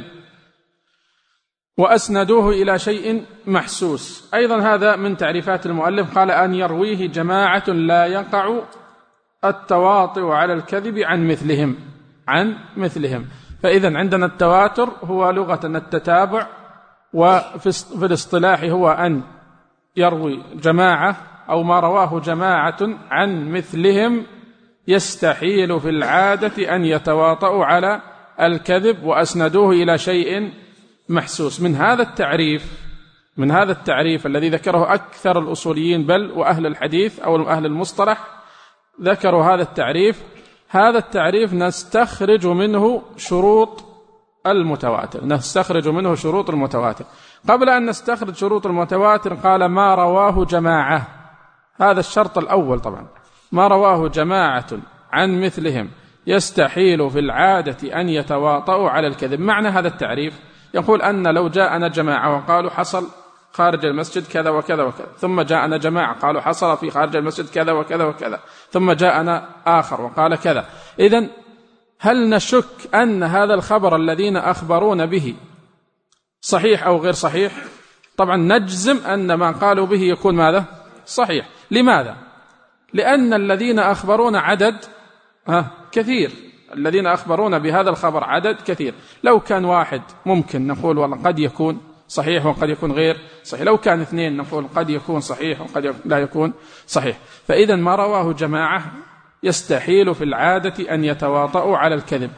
[SPEAKER 2] وأسندوه إلى شيء محسوس. أيضا هذا من تعريفات المؤلف، قال أن يرويه جماعة لا يقع التواطؤ على الكذب عن مثلهم عن مثلهم. فإذا عندنا التواتر هو لغة التتابع، وفي الاصطلاح هو أن يروي جماعة أو ما رواه جماعة عن مثلهم يستحيل في العادة أن يتواطؤوا على الكذب وأسندوه إلى شيء محسوس. من هذا التعريف من هذا التعريف الذي ذكره أكثر الأصوليين بل وأهل الحديث أو أهل المصطلح ذكروا هذا التعريف، هذا التعريف نستخرج منه شروط المتواتر نستخرج منه شروط المتواتر. قبل أن نستخرج شروط المتواتر قال ما رواه جماعة، هذا الشرط الأول طبعا، ما رواه جماعة عن مثلهم يستحيل في العادة أن يتواطؤوا على الكذب. معنى هذا التعريف يقول أن لو جاءنا جماعة وقالوا حصل خارج المسجد كذا وكذا وكذا، ثم جاءنا جماعة قالوا حصل في خارج المسجد كذا وكذا وكذا، ثم جاءنا آخر وقال كذا، إذن هل نشك أن هذا الخبر الذين أخبرون به صحيح أو غير صحيح؟ طبعا نجزم أن ما قالوا به يكون ماذا؟ صحيح. لماذا؟ لأن الذين أخبرون عدد ها كثير، الذين أخبرون بهذا الخبر عدد كثير. لو كان واحد ممكن نقول والله قد يكون صحيح وقد يكون غير صحيح، لو كان اثنين نقول قد يكون صحيح وقد لا يكون صحيح. فإذا ما رواه جماعة يستحيل في العادة أن يتواطؤوا على الكذب.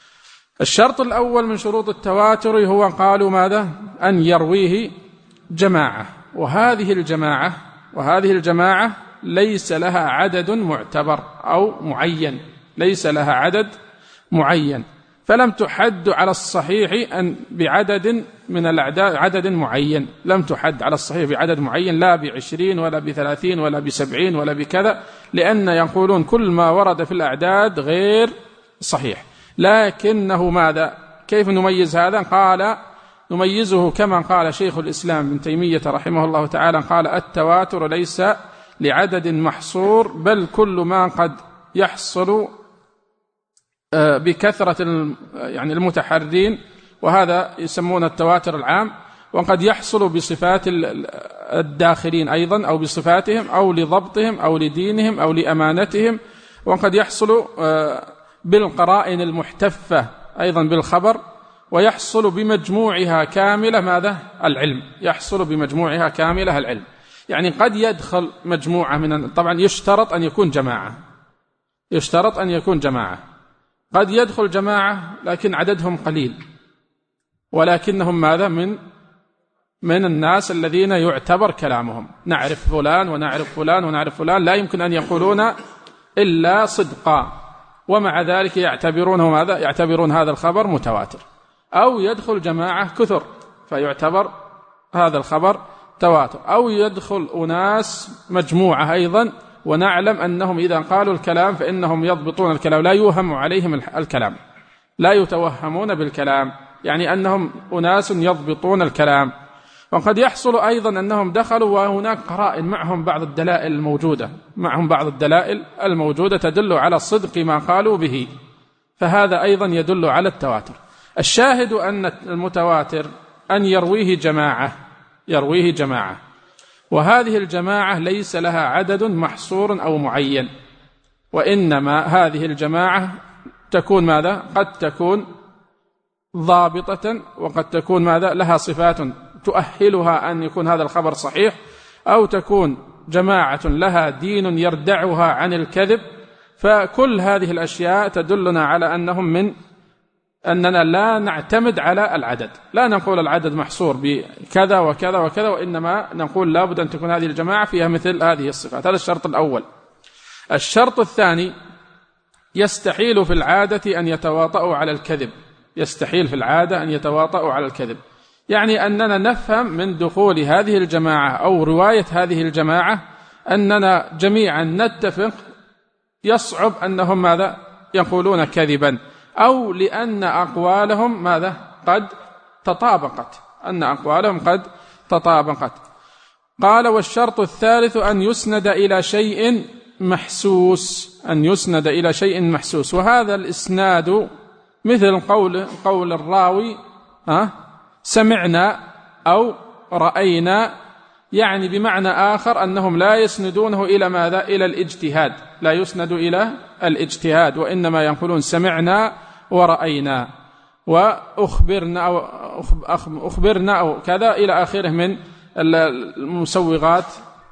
[SPEAKER 2] الشرط الأول من شروط التواتر هو قالوا ماذا؟ أن يرويه جماعة، وهذه الجماعة وهذه الجماعة ليس لها عدد معتبر أو معين، ليس لها عدد معين، فلم تحد على الصحيح أن بعدد من الأعداد عدد معين، لم تحد على الصحيح بعدد معين، لا بعشرين ولا بثلاثين ولا بسبعين ولا بكذا، لأن يقولون كل ما ورد في الأعداد غير صحيح. لكنه ماذا؟ كيف نميز هذا؟ قال نميزه كما قال شيخ الإسلام ابن تيمية رحمه الله تعالى، قال التواتر ليس لعدد محصور، بل كل ما قد يحصل بكثرة يعني المتحرين، وهذا يسمون التواتر العام، وقد يحصل بصفات الداخلين أيضا أو بصفاتهم أو لضبطهم أو لدينهم أو لأمانتهم، وقد يحصل بالقرائن المحتفة أيضا بالخبر، ويحصل بمجموعها كاملة ماذا؟ العلم، يحصل بمجموعها كاملة العلم. يعني قد يدخل مجموعة من، طبعا يشترط أن يكون جماعة، يشترط أن يكون جماعة، قد يدخل جماعة لكن عددهم قليل، ولكنهم ماذا؟ من من الناس الذين يعتبر كلامهم، نعرف فلان ونعرف فلان ونعرف فلان، لا يمكن أن يقولون إلا صدقا، ومع ذلك يعتبرونه ماذا؟ يعتبرون هذا الخبر متواتر. أو يدخل جماعة كثر فيعتبر هذا الخبر تواتر، أو يدخل أناس مجموعة أيضا، ونعلم أنهم إذا قالوا الكلام فإنهم يضبطون الكلام، لا يوهم عليهم الكلام، لا يتوهمون بالكلام، يعني أنهم أناس يضبطون الكلام. وقد يحصل أيضا أنهم دخلوا وهناك قرائن معهم بعض الدلائل الموجودة معهم بعض الدلائل الموجودة تدل على صدق ما قالوا به، فهذا أيضا يدل على التواتر. الشاهد أن المتواتر أن يرويه جماعة يرويه جماعة وهذه الجماعة ليس لها عدد محصور أو معين، وإنما هذه الجماعة تكون ماذا؟ قد تكون ضابطة، وقد تكون ماذا؟ لها صفات تؤهلها أن يكون هذا الخبر صحيح، أو تكون جماعة لها دين يردعها عن الكذب، فكل هذه الأشياء تدلنا على أنهم من أننا لا نعتمد على العدد، لا نقول العدد محصور بكذا وكذا وكذا، وإنما نقول لابد أن تكون هذه الجماعة فيها مثل هذه الصفات. هذا الشرط الأول. الشرط الثاني: يستحيل في العادة أن يتواطؤوا على الكذب. يستحيل في العادة أن يتواطؤوا على الكذب، يعني أننا نفهم من دخول هذه الجماعة أو رواية هذه الجماعة أننا جميعا نتفق يصعب أنهم ماذا يقولون كذبا، أو لأن أقوالهم ماذا قد تطابقت، أن أقوالهم قد تطابقت. قال: والشرط الثالث أن يسند إلى شيء محسوس، أن يسند إلى شيء محسوس، وهذا الإسناد مثل قول قول الراوي ها سمعنا أو رأينا، يعني بمعنى آخر أنهم لا يسندونه إلى ماذا؟ إلى الاجتهاد، لا يسند إلى الاجتهاد، وإنما يقولون سمعنا ورأينا وأخبرنا أو أخبرنا أو كذا إلى آخره من المسوغات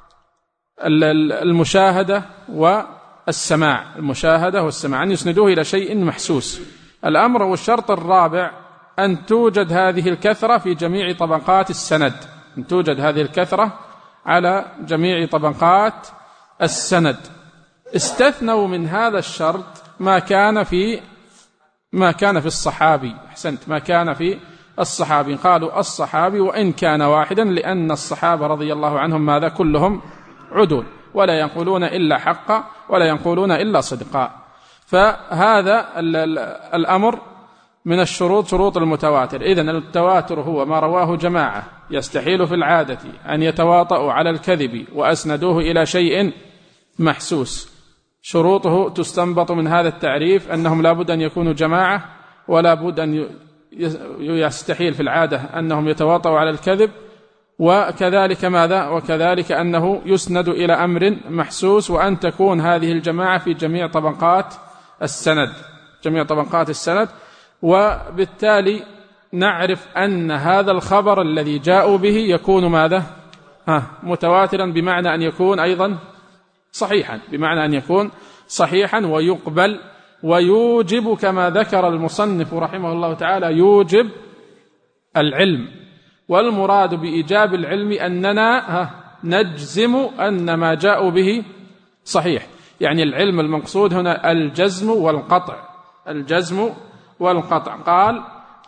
[SPEAKER 2] المشاهدة والسماع، المشاهدة والسماع، أن يسندوه إلى شيء محسوس. الأمر والشرط الرابع أن توجد هذه الكثرة في جميع طبقات السند، أن توجد هذه الكثرة على جميع طبقات السند. استثنوا من هذا الشرط ما كان في ما كان في الصحابي. أحسنت، ما كان في الصحابي. قالوا الصحابي وإن كان واحدا، لأن الصحابة رضي الله عنهم ماذا؟ كلهم عدول، ولا يقولون إلا حقا ولا يقولون إلا صدقا. فهذا الأمر من الشروط، شروط المتواتر. إذن التواتر هو ما رواه جماعة يستحيل في العادة أن يتواطؤوا على الكذب وأسندوه إلى شيء محسوس. شروطه تستنبط من هذا التعريف أنهم لا بد أن يكونوا جماعة، ولا بد أن يستحيل في العادة أنهم يتواطؤوا على الكذب، وكذلك ماذا؟ وكذلك أنه يسند إلى أمر محسوس، وأن تكون هذه الجماعة في جميع طبقات السند، جميع طبقات السند. وبالتالي نعرف أن هذا الخبر الذي جاءوا به يكون ماذا؟ ها متواترا، بمعنى أن يكون أيضا صحيحا، بمعنى أن يكون صحيحا ويقبل، ويوجب كما ذكر المصنف رحمه الله تعالى يوجب العلم. والمراد بإيجاب العلم أننا نجزم أن ما جاءوا به صحيح، يعني العلم المقصود هنا الجزم والقطع، الجزم والقطع. قال: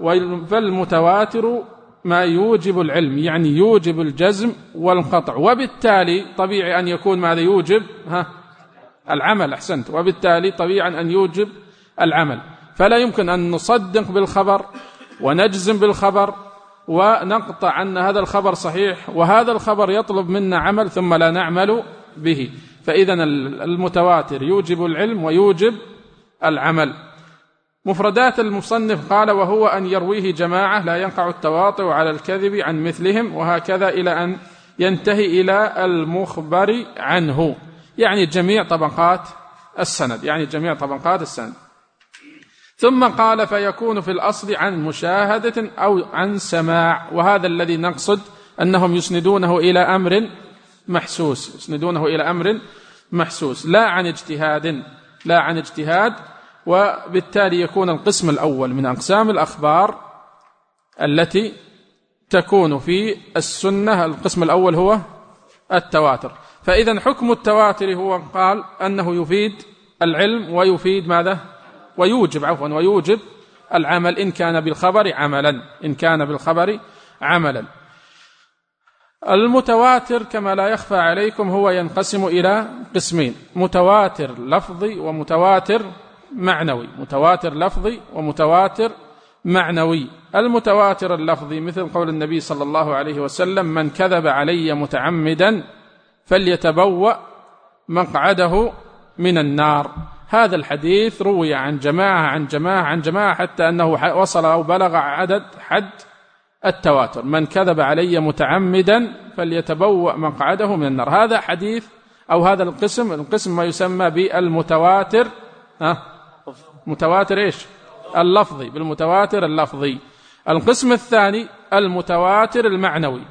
[SPEAKER 2] فالمتواتر ما يوجب العلم، يعني يوجب الجزم والقطع، وبالتالي طبيعي أن يكون ماذا؟ يوجب ها العمل. أحسنت، وبالتالي طبيعي أن يوجب العمل. فلا يمكن أن نصدق بالخبر ونجزم بالخبر ونقطع أن هذا الخبر صحيح، وهذا الخبر يطلب منا عمل ثم لا نعمل به. فإذن المتواتر يوجب العلم ويوجب العمل. مفردات المصنف قال: وهو أن يرويه جماعة لا يقع التواطؤ على الكذب عن مثلهم، وهكذا إلى أن ينتهي إلى المخبر عنه، يعني جميع طبقات السند، يعني جميع طبقات السند. ثم قال: فيكون في الأصل عن مشاهدة أو عن سماع، وهذا الذي نقصد أنهم يسندونه إلى أمر محسوس، يسندونه إلى أمر محسوس، لا عن اجتهاد، لا عن اجتهاد. وبالتالي يكون القسم الأول من أقسام الأخبار التي تكون في السنة، القسم الأول هو التواتر. فإذا حكم التواتر هو قال أنه يفيد العلم ويفيد ماذا؟ ويوجب عفوا ويوجب العمل إن كان بالخبر عملا، إن كان بالخبر عملا. المتواتر كما لا يخفى عليكم هو ينقسم إلى قسمين: متواتر لفظي ومتواتر معنوي، متواتر لفظي ومتواتر معنوي. المتواتر اللفظي مثل قول النبي صلى الله عليه وسلم: من كذب علي متعمدا فليتبوأ مقعده من النار. هذا الحديث روي عن جماعة عن جماعة عن جماعة حتى أنه وصل أو بلغ عدد حد التواتر: من كذب علي متعمدا فليتبوأ مقعده من النار. هذا حديث أو هذا القسم، القسم ما يسمى بالمتواتر ها متواتر إيش؟ اللفظي، بالمتواتر اللفظي. القسم الثاني المتواتر المعنوي.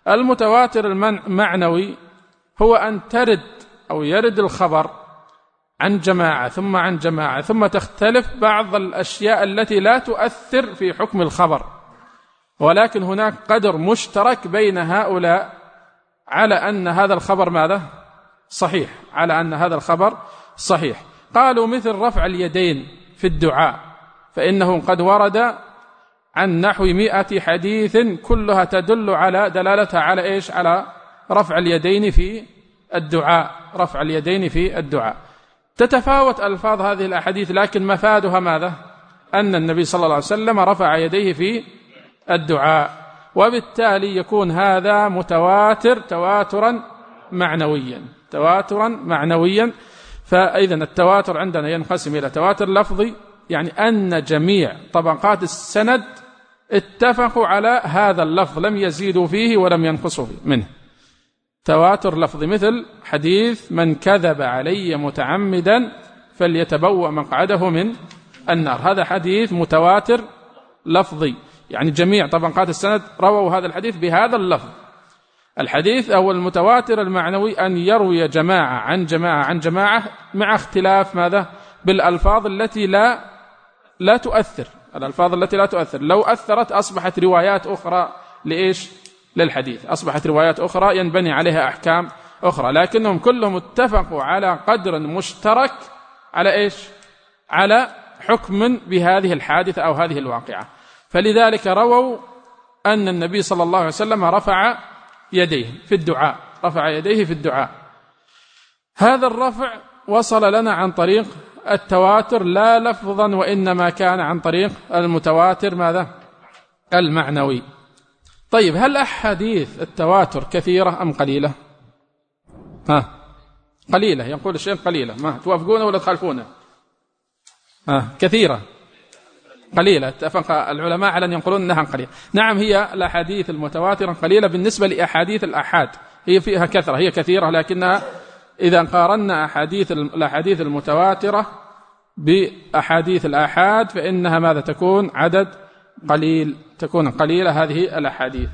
[SPEAKER 2] المتواتر المعنوي هو أن ترد أو يرد الخبر عن جماعة ثم عن جماعة ثم تختلف بعض الأشياء التي لا تؤثر في حكم الخبر، ولكن هناك قدر مشترك بين هؤلاء على أن هذا الخبر ماذا؟ صحيح، على أن هذا الخبر صحيح. قالوا مثل رفع اليدين في الدعاء، فإنه قد ورد عن نحو مئة حديث كلها تدل على دلالتها على إيش؟ على رفع اليدين في الدعاء، رفع اليدين في الدعاء. تتفاوت ألفاظ هذه الأحاديث، لكن مفادها ماذا؟ أن النبي صلى الله عليه وسلم رفع يديه في الدعاء، وبالتالي يكون هذا متواتر تواترا معنويا، تواترا معنويا. فإذا التواتر عندنا ينقسم إلى تواتر لفظي، يعني أن جميع طبقات السند اتفقوا على هذا اللفظ، لم يزيدوا فيه ولم ينقصوا فيه منه. تواتر لفظي مثل حديث من كذب علي متعمدا فليتبوأ مقعده من النار، هذا حديث متواتر لفظي، يعني جميع طبقات السند رووا هذا الحديث بهذا اللفظ. الحديث أو المتواتر المعنوي أن يروي جماعة عن جماعة عن جماعة مع اختلاف ماذا؟ بالألفاظ التي لا لا تؤثر، الألفاظ التي لا تؤثر، لو أثرت أصبحت روايات أخرى لإيش؟ للحديث، أصبحت روايات أخرى ينبني عليها أحكام أخرى، لكنهم كلهم اتفقوا على قدر مشترك على إيش؟ على حكم بهذه الحادثة أو هذه الواقعة. فلذلك رووا أن النبي صلى الله عليه وسلم رفع يديه في الدعاء، رفع يديه في الدعاء. هذا الرفع وصل لنا عن طريق التواتر لا لفظا، وإنما كان عن طريق المتواتر ماذا؟ المعنوي. طيب، هل أحاديث التواتر كثيرة أم قليلة؟ ها قليلة، يقول الشيخ قليلة، ما توافقونه ولا تخالفونه؟ ها كثيرة قليلة، اتفق العلماء على أن ينقلون أنها قليلة. نعم، هي الأحاديث المتواترة قليلة بالنسبة لأحاديث الأحاد، هي فيها كثرة، هي كثيرة، لكنها إذا قارنا أحاديث الأحاديث المتواترة بأحاديث الآحاد فإنها ماذا تكون؟ عدد قليل، تكون قليلة هذه الأحاديث.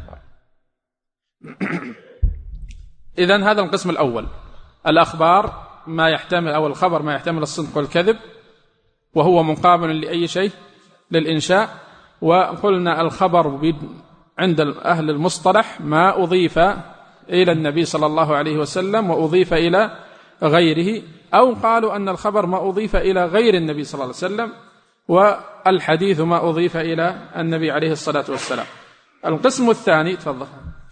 [SPEAKER 2] إذن هذا القسم الأول، الأخبار ما يحتمل أو الخبر ما يحتمل الصدق والكذب، وهو مقابل لأي شيء؟ للإنشاء. وقلنا الخبر عند أهل المصطلح ما أضيف إلى النبي صلى الله عليه وسلم وأضيف إلى غيره، أو قالوا أن الخبر ما أضيف إلى غير النبي صلى الله عليه وسلم، والحديث ما أضيف إلى النبي عليه الصلاة والسلام. القسم الثاني، تفضل.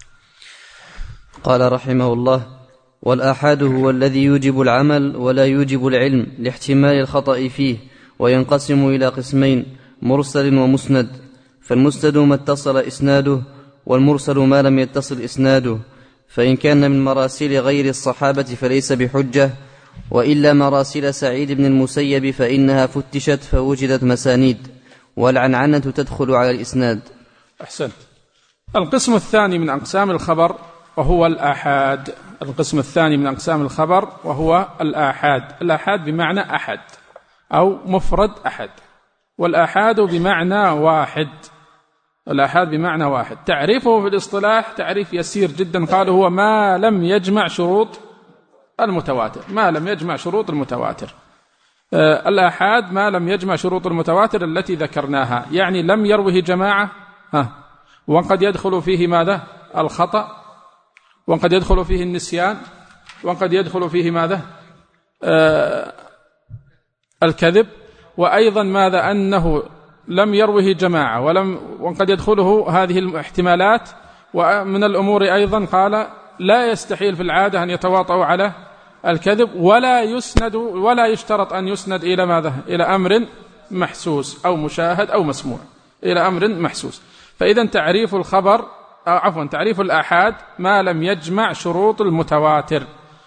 [SPEAKER 3] قال رحمه الله: والآحاد هو الذي يوجب العمل ولا يوجب العلم لاحتمال الخطأ فيه، وينقسم إلى قسمين: مرسل ومسند. فالمسند ما اتصل إسناده، والمرسل ما لم يتصل إسناده، فإن كان من مراسيل غير الصحابة فليس بحجة، وإلا مراسيل سعيد بن المسيب فإنها فتشت فوجدت مسانيد، والعنعنة تدخل على الإسناد.
[SPEAKER 2] أحسنت. القسم الثاني من أقسام الخبر وهو الآحاد. القسم الثاني من أقسام الخبر وهو الآحاد. الآحاد بمعنى أحد أو مفرد أحد، والآحاد بمعنى واحد. الآحاد بمعنى واحد. تعريفه في الاصطلاح تعريف يسير جدا، قالوا هو ما لم يجمع شروط المتواتر، ما لم يجمع شروط المتواتر. آه الآحاد ما لم يجمع شروط المتواتر التي ذكرناها، يعني لم يروه جماعة، ها وقد يدخل فيه ماذا؟ الخطأ، وقد يدخل فيه النسيان، وقد يدخل فيه ماذا؟ آه الكذب، وأيضا ماذا؟ أنه لم يروه جماعة، ولم وقد يدخله هذه الاحتمالات. ومن الأمور أيضا قال لا يستحيل في العادة أن يتواطؤوا على الكذب، ولا يسند ولا يشترط أن يسند إلى ماذا؟ إلى أمر محسوس أو مشاهد أو مسموع، إلى أمر محسوس. فإذا تعريف الخبر أو عفوا تعريف الآحاد ما لم يجمع شروط المتواتر.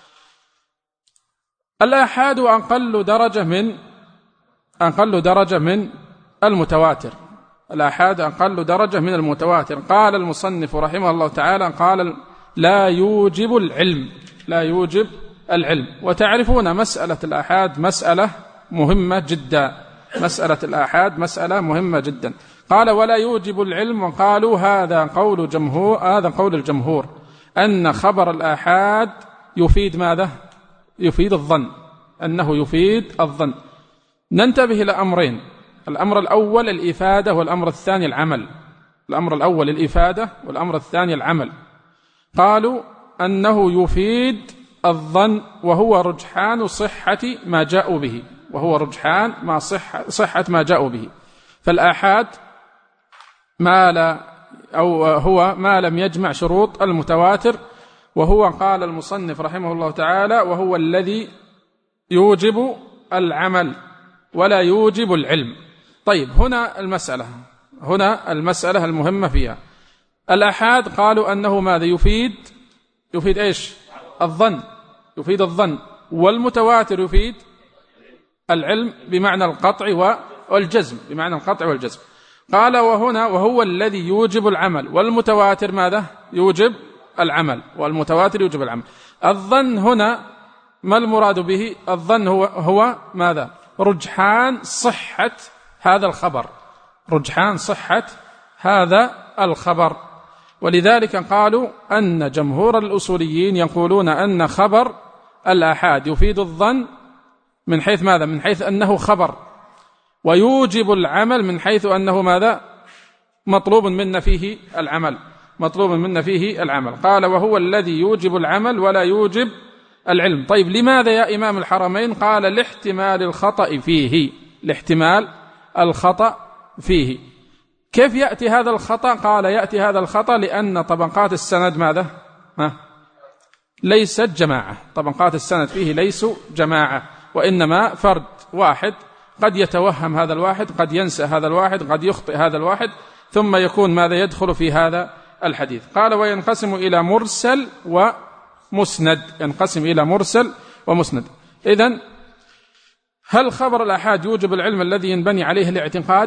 [SPEAKER 2] الآحاد أقل درجة من أقل درجة من المتواتر. الآحاد أقل درجة من المتواتر. قال المصنف رحمه الله تعالى قال لا يوجب العلم، لا يوجب العلم. وتعرفون مسألة الآحاد مسألة مهمة جدا، مسألة الآحاد مسألة مهمة جدا. قال ولا يوجب العلم، وقالوا هذا قول جمهور هذا قول الجمهور أن خبر الآحاد يفيد ماذا؟ يفيد الظن، أنه يفيد الظن. ننتبه إلى أمرين: الأمر الأول الإفادة، والأمر الثاني العمل. الأمر الأول الإفادة، والأمر الثاني العمل. قالوا أنه يفيد الظن وهو رجحان صحة ما جاءوا به، وهو رجحان ما صحة, صحة ما جاءوا به. فالآحاد ما لا أو هو ما لم يجمع شروط المتواتر، وهو قال المصنف رحمه الله تعالى وهو الذي يوجب العمل ولا يوجب العلم. طيب، هنا المسألة هنا المسألة المهمة فيها: الآحاد قالوا أنه ماذا يفيد؟ يفيد إيش؟ الظن، يفيد الظن. والمتواتر يفيد العلم بمعنى القطع والجزم، بمعنى القطع والجزم. قال وهنا وهو الذي يوجب العمل، والمتواتر ماذا؟ يوجب العمل، والمتواتر يوجب العمل. الظن هنا ما المراد به؟ الظن هو, هو ماذا؟ رجحان صحة هذا الخبر، رجحان صحة هذا الخبر. ولذلك قالوا أن جمهور الأصوليين يقولون أن خبر الآحاد يفيد الظن من حيث ماذا؟ من حيث أنه خبر، ويوجب العمل من حيث أنه ماذا؟ مطلوب منا فيه العمل، مطلوب منا فيه العمل. قال وهو الذي يوجب العمل ولا يوجب العلم. طيب، لماذا يا إمام الحرمين؟ قال لاحتمال الخطأ فيه، لاحتمال الخطأ فيه. كيف يأتي هذا الخطأ؟ قال يأتي هذا الخطأ لأن طبقات السند ماذا؟ ها؟ ليست جماعة، طبقات السند فيه ليسوا جماعة، وإنما فرد واحد، قد يتوهم هذا الواحد، قد ينسى هذا الواحد، قد يخطئ هذا الواحد، ثم يكون ماذا؟ يدخل في هذا الحديث. قال وينقسم إلى مرسل ومسند، ينقسم إلى مرسل ومسند. إذن هل خبر الآحاد يوجب العلم الذي ينبني عليه الاعتقاد؟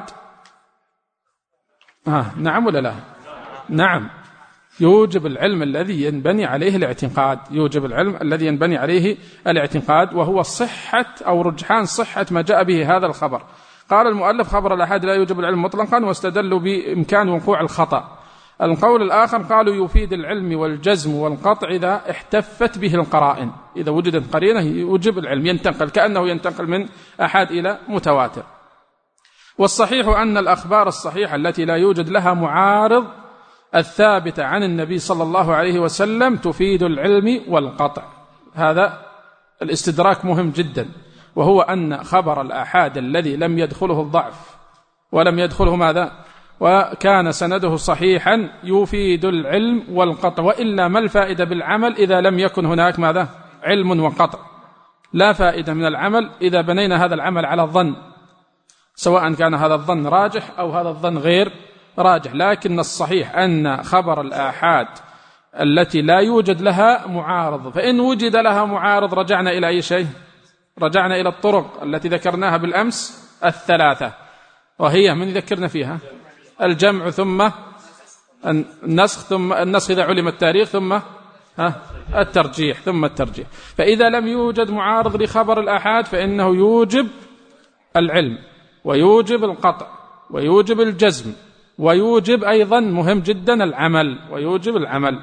[SPEAKER 2] آه نعم ولا لا؟ نعم، يوجب العلم الذي ينبني عليه الاعتقاد، يوجب العلم الذي ينبني عليه الاعتقاد، وهو صحة أو رجحان صحة ما جاء به هذا الخبر. قال المؤلف خبر الآحاد لا يوجب العلم مطلقا، واستدلوا بإمكان وقوع الخطأ. القول الآخر قالوا يفيد العلم والجزم والقطع إذا احتفت به القرائن، إذا وجدت قرينة يوجب العلم، ينتقل كأنه ينتقل من أحاد إلى متواتر. والصحيح أن الأخبار الصحيحة التي لا يوجد لها معارض الثابتة عن النبي صلى الله عليه وسلم تفيد العلم والقطع. هذا الاستدراك مهم جدا، وهو أن خبر الآحاد الذي لم يدخله الضعف ولم يدخله ماذا؟ وكان سنده صحيحا يفيد العلم والقطع. وإلا ما الفائدة بالعمل إذا لم يكن هناك ماذا؟ علم وقطع. لا فائدة من العمل إذا بنينا هذا العمل على الظن، سواء كان هذا الظن راجح أو هذا الظن غير راجح. لكن الصحيح أن خبر الآحاد التي لا يوجد لها معارض، فإن وجد لها معارض رجعنا إلى أي شيء؟ رجعنا إلى الطرق التي ذكرناها بالأمس الثلاثة، وهي من ذكرنا فيها؟ الجمع، ثم النسخ، ثم النسخ إذا علم التاريخ، ثم الترجيح، ثم الترجيح. فإذا لم يوجد معارض لخبر الآحاد فإنه يوجب العلم ويوجب القطع ويوجب الجزم ويوجب أيضا مهم جدا العمل، ويوجب العمل.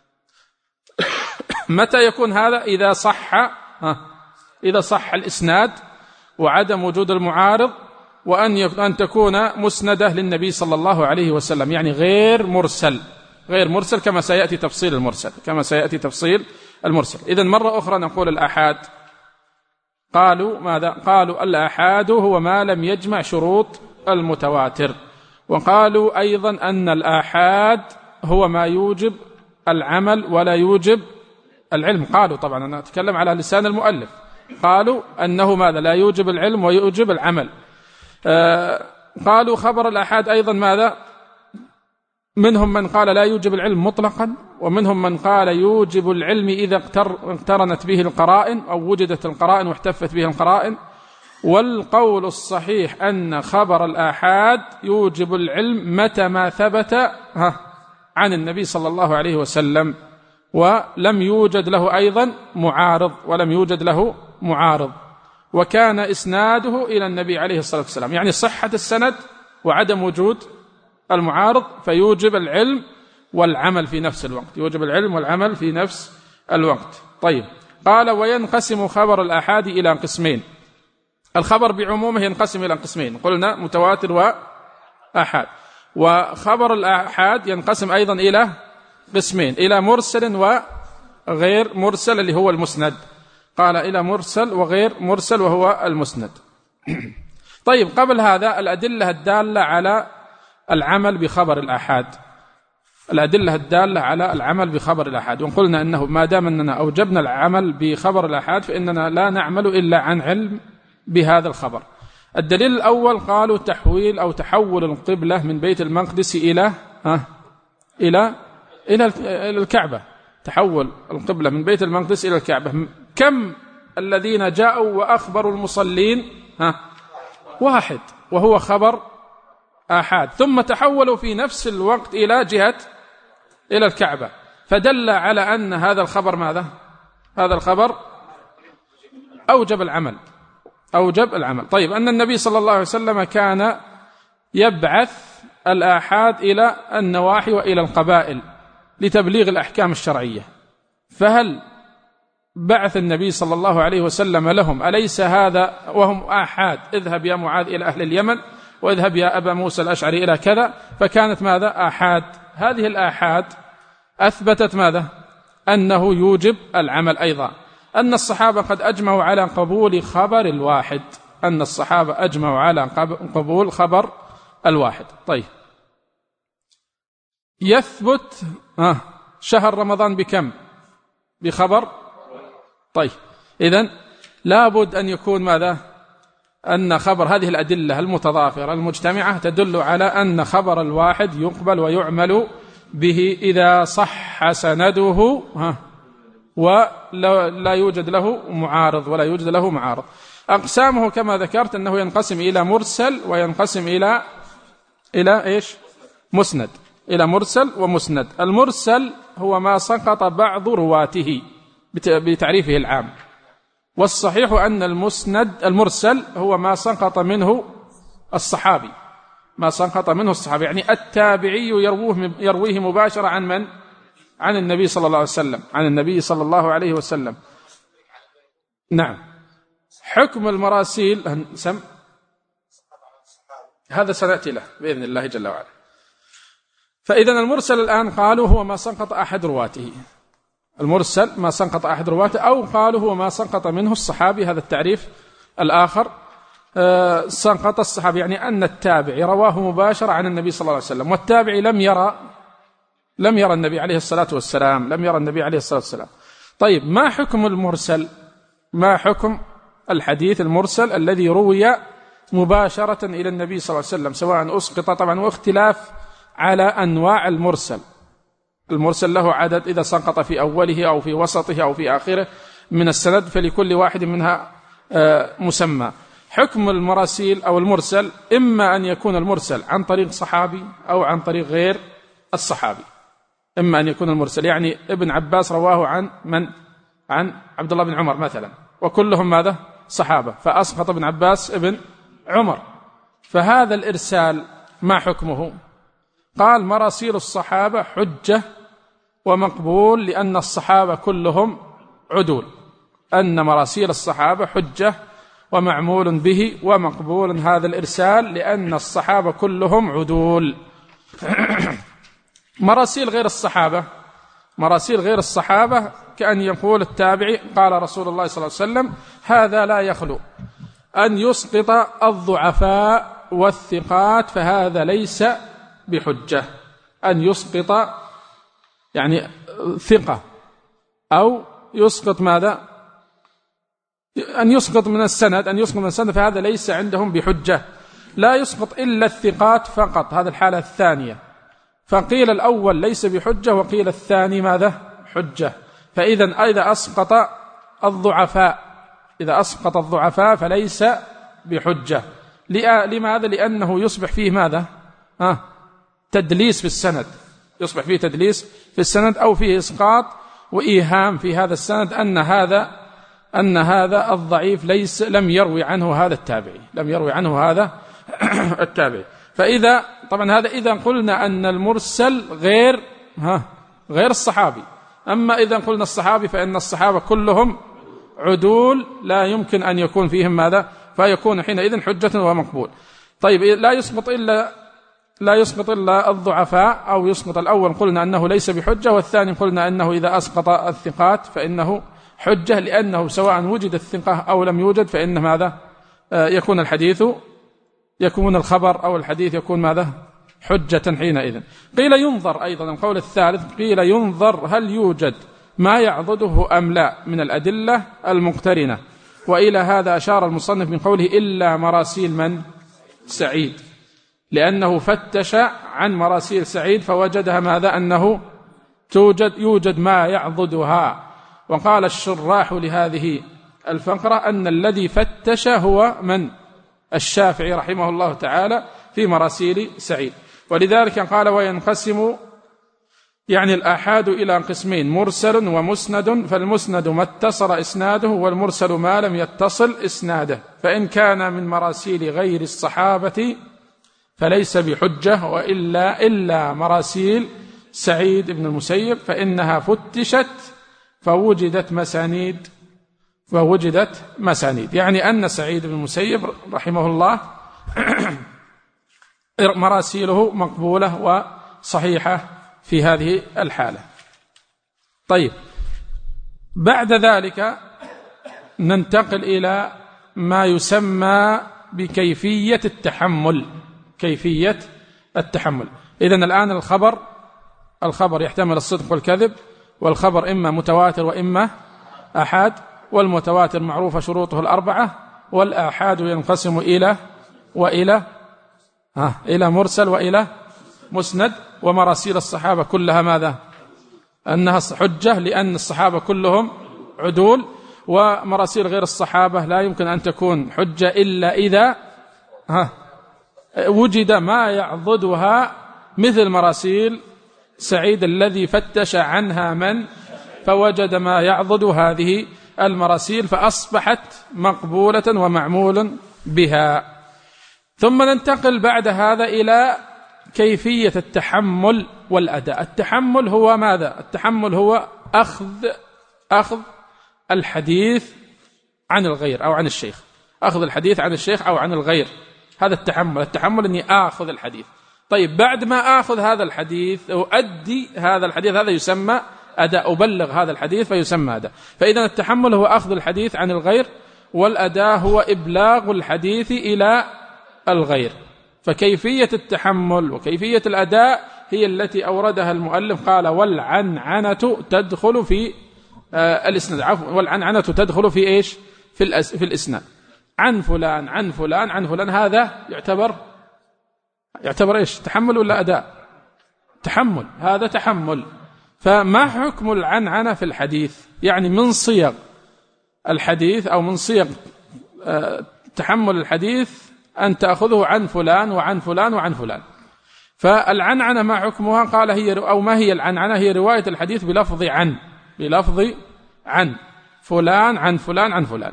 [SPEAKER 2] متى يكون هذا؟ إذا صح إذا صح الإسناد وعدم وجود المعارض، وأن أن تكون مسندة للنبي صلى الله عليه وسلم، يعني غير مرسل، غير مرسل كما سيأتي تفصيل المرسل، كما سيأتي تفصيل المرسل. إذن مرة أخرى نقول الآحاد قالوا ماذا؟ قالوا الآحاد هو ما لم يجمع شروط المتواتر. وقالوا أيضا أن الآحاد هو ما يوجب العمل ولا يوجب العلم. قالوا، طبعا أنا أتكلم على لسان المؤلف، قالوا أنه ماذا؟ لا يوجب العلم ويوجب العمل. آه قالوا خبر الآحاد أيضا ماذا؟ منهم من قال لا يوجب العلم مطلقا، ومنهم من قال يوجب العلم إذا اقترنت به القرائن أو وجدت القرائن واحتفت به القرائن. والقول الصحيح أن خبر الآحاد يوجب العلم متى ما ثبت عن النبي صلى الله عليه وسلم، ولم يوجد له أيضا معارض، ولم يوجد له معارض، وكان إسناده إلى النبي عليه الصلاة والسلام، يعني صحة السند وعدم وجود المعارض، فيوجب العلم والعمل في نفس الوقت، يوجب العلم والعمل في نفس الوقت. طيب، قال وينقسم خبر الآحاد إلى قسمين. الخبر بعمومه ينقسم إلى قسمين، قلنا متواتر وآحاد، وخبر الآحاد ينقسم أيضا إلى قسمين، إلى مرسل وغير مرسل اللي هو المسند. قال إلى مرسل وغير مرسل وهو المسند. طيب، قبل هذا الأدلة الدالة على العمل بخبر الآحاد، الأدلة الدالة على العمل بخبر الآحاد، وقلنا أنه ما دام أننا أوجبنا العمل بخبر الآحاد فإننا لا نعمل إلا عن علم بهذا الخبر. الدليل الأول قالوا تحويل أو تحول القبلة من بيت المقدس إلى ها إلى إلى الكعبة، تحول القبلة من بيت المقدس إلى الكعبة. كم الذين جاءوا وأخبروا المصلين؟ ها واحد، وهو خبر آحاد، ثم تحولوا في نفس الوقت إلى جهة إلى الكعبة، فدل على أن هذا الخبر ماذا؟ هذا الخبر أوجب العمل، أوجب العمل. طيب، أن النبي صلى الله عليه وسلم كان يبعث الآحاد إلى النواحي وإلى القبائل لتبليغ الأحكام الشرعية، فهل بعث النبي صلى الله عليه وسلم لهم أليس هذا وهم آحاد؟ اذهب يا معاذ إلى أهل اليمن، واذهب يا أبا موسى الأشعري إلى كذا، فكانت ماذا؟ آحاد. هذه الآحاد أثبتت ماذا؟ أنه يوجب العمل أيضا، أن الصحابة قد أجمعوا على قبول خبر الواحد، أن الصحابة أجمعوا على قبول خبر الواحد. طيب، يثبت آه شهر رمضان بكم؟ بخبر. طيب، إذن لابد أن يكون ماذا؟ أن خبر هذه الأدلة المتضافرة المجتمعة تدل على أن خبر الواحد يقبل ويعمل به إذا صح سنده ولا يوجد له معارض ولا يوجد له معارض. أقسامه كما ذكرت أنه ينقسم إلى مرسل وينقسم إلى إلى إيش؟ مسند، إلى مرسل ومسند. المرسل هو ما سقط بعض رواته بتعريفه العام، والصحيح أن المسند المرسل هو ما سقط منه الصحابي، ما سقط منه الصحابي، يعني التابعي يرويه يرويه مباشرة عن من؟ عن النبي صلى الله عليه وسلم، عن النبي صلى الله عليه وسلم. نعم. حكم المراسيل سم هذا سنأتي له بإذن الله جل وعلا. فإذا المرسل الآن قالوا هو ما سقط أحد رواته، المرسل ما سقط أحد رواته، أو قالوا هو ما سقط منه الصحابي، هذا التعريف الآخر. أه سقط الصحابي يعني أن التابعي رواه مباشرة عن النبي صلى الله عليه وسلم، والتابعي لم يرى لم يرى النبي عليه الصلاة والسلام، لم يرى النبي عليه الصلاة والسلام. طيب، ما حكم المرسل؟ ما حكم الحديث المرسل الذي روي مباشرة إلى النبي صلى الله عليه وسلم سواء أسقط؟ طبعا واختلاف على أنواع المرسل، المرسل له عدد، إذا سقط في أوله أو في وسطه أو في آخره من السند فلكل واحد منها مسمى. حكم المراسيل أو المرسل إما أن يكون المرسل عن طريق صحابي أو عن طريق غير الصحابي، إما أن يكون المرسل يعني ابن عباس رواه عن من؟ عن عبد الله بن عمر مثلا، وكلهم ماذا؟ صحابة، فأسقط ابن عباس ابن عمر، فهذا الإرسال ما حكمه؟ قال مراسيل الصحابة حجة ومقبول لأن الصحابة كلهم عدول، أن مراسيل الصحابة حجة ومعمول به ومقبول هذا الإرسال لأن الصحابة كلهم عدول. مراسيل غير الصحابة، مراسيل غير الصحابة كأن يقول التابعي قال رسول الله صلى الله عليه وسلم، هذا لا يخلو أن يسقط الضعفاء والثقات، فهذا ليس بحجة. أن يسقط يعني ثقة أو يسقط ماذا؟ أن يسقط من السند، أن يسقط من السند، فهذا ليس عندهم بحجة. لا يسقط إلا الثقات فقط، هذا الحالة الثانية. فقيل الأول ليس بحجة وقيل الثاني ماذا؟ حجة. فإذا إذا أسقط الضعفاء إذا أسقط الضعفاء فليس بحجة. لماذا؟ لأنه يصبح فيه ماذا؟ آه تدليس في السند، يصبح فيه تدليس في السند أو فيه إسقاط وإيهام في هذا السند أن هذا أن هذا الضعيف ليس لم يروي عنه هذا التابعي، لم يروي عنه هذا التابعي. فإذا طبعا هذا إذا قلنا أن المرسل غير ها غير الصحابي. أما إذا قلنا الصحابي فإن الصحابة كلهم عدول لا يمكن أن يكون فيهم ماذا؟ فيكون حينئذ حجة ومقبول. طيب لا يسقط إلا لا يسقط إلا الضعفاء، أو يسقط الأول قلنا أنه ليس بحجة، والثاني قلنا أنه إذا أسقط الثقات فإنه حجة، لأنه سواء وجد الثقة أو لم يوجد فإن ماذا؟ يكون الحديث يكون الخبر أو الحديث يكون ماذا؟ حجة حينئذ. قيل ينظر أيضا، القول الثالث قيل ينظر هل يوجد ما يعضده أم لا من الأدلة المقترنة، وإلى هذا أشار المصنف من قوله إلا مراسيل من؟ سعيد، لأنه فتش عن مراسيل سعيد فوجدها ماذا؟ أنه توجد يوجد ما يعضدها. وقال الشراح لهذه الفقرة أن الذي فتش هو من؟ الشافعي رحمه الله تعالى في مراسيل سعيد. ولذلك قال وينقسم يعني الآحاد إلى قسمين، مرسل ومسند، فالمسند ما اتصل إسناده، والمرسل ما لم يتصل إسناده، فإن كان من مراسيل غير الصحابة فليس بحجة، وإلا إلا مراسيل سعيد بن المسيب فإنها فتشت فوجدت مسانيد فوجدت مسانيد يعني أن سعيد بن المسيب رحمه الله مراسيله مقبولة وصحيحة في هذه الحالة. طيب، بعد ذلك ننتقل إلى ما يسمى بكيفية التحمل. كيفية التحمل. إذن الآن الخبر الخبر يحتمل الصدق والكذب، والخبر إما متواتر وإما آحاد، والمتواتر معروفة شروطه الأربعة، والآحاد ينقسم إلى وإلى ها إلى مرسل وإلى مسند. ومراسيل الصحابة كلها ماذا؟ أنها حجة لأن الصحابة كلهم عدول، ومراسيل غير الصحابة لا يمكن أن تكون حجة إلا إذا ها وجد ما يعضدها، مثل مراسيل سعيد الذي فتش عنها من؟ فوجد ما يعضد هذه المراسيل فأصبحت مقبولة ومعمول بها. ثم ننتقل بعد هذا إلى كيفية التحمل والأداء. التحمل هو ماذا؟ التحمل هو أخذ أخذ الحديث عن الغير أو عن الشيخ، أخذ الحديث عن الشيخ أو عن الغير، هذا التحمل. التحمل أني آخذ الحديث. طيب، بعد ما آخذ هذا الحديث أؤدي هذا الحديث، هذا يسمى أداء، أبلغ هذا الحديث فيسمى أداء. فإذا التحمل هو أخذ الحديث عن الغير، والأداء هو إبلاغ الحديث إلى الغير. فكيفية التحمل وكيفية الأداء هي التي أوردها المؤلف، قال والعنعنة تدخل في آه الإسناد، عفوا والعنعنة تدخل في إيش؟ في, الأس في الإسناد، عن فلان عن فلان عن فلان، هذا يعتبر يعتبر إيش؟ تحمل ولا أداء؟ تحمل، هذا تحمل. فما حكم العنعنة في الحديث؟ يعني من صيغ الحديث أو من صيغ آه تحمل الحديث أن تأخذه عن فلان وعن فلان وعن فلان. فالعنعنة ما حكمها؟ قال هي أو ما هي العنعنة؟ هي رواية الحديث بلفظ عن بلفظ عن فلان عن فلان عن فلان.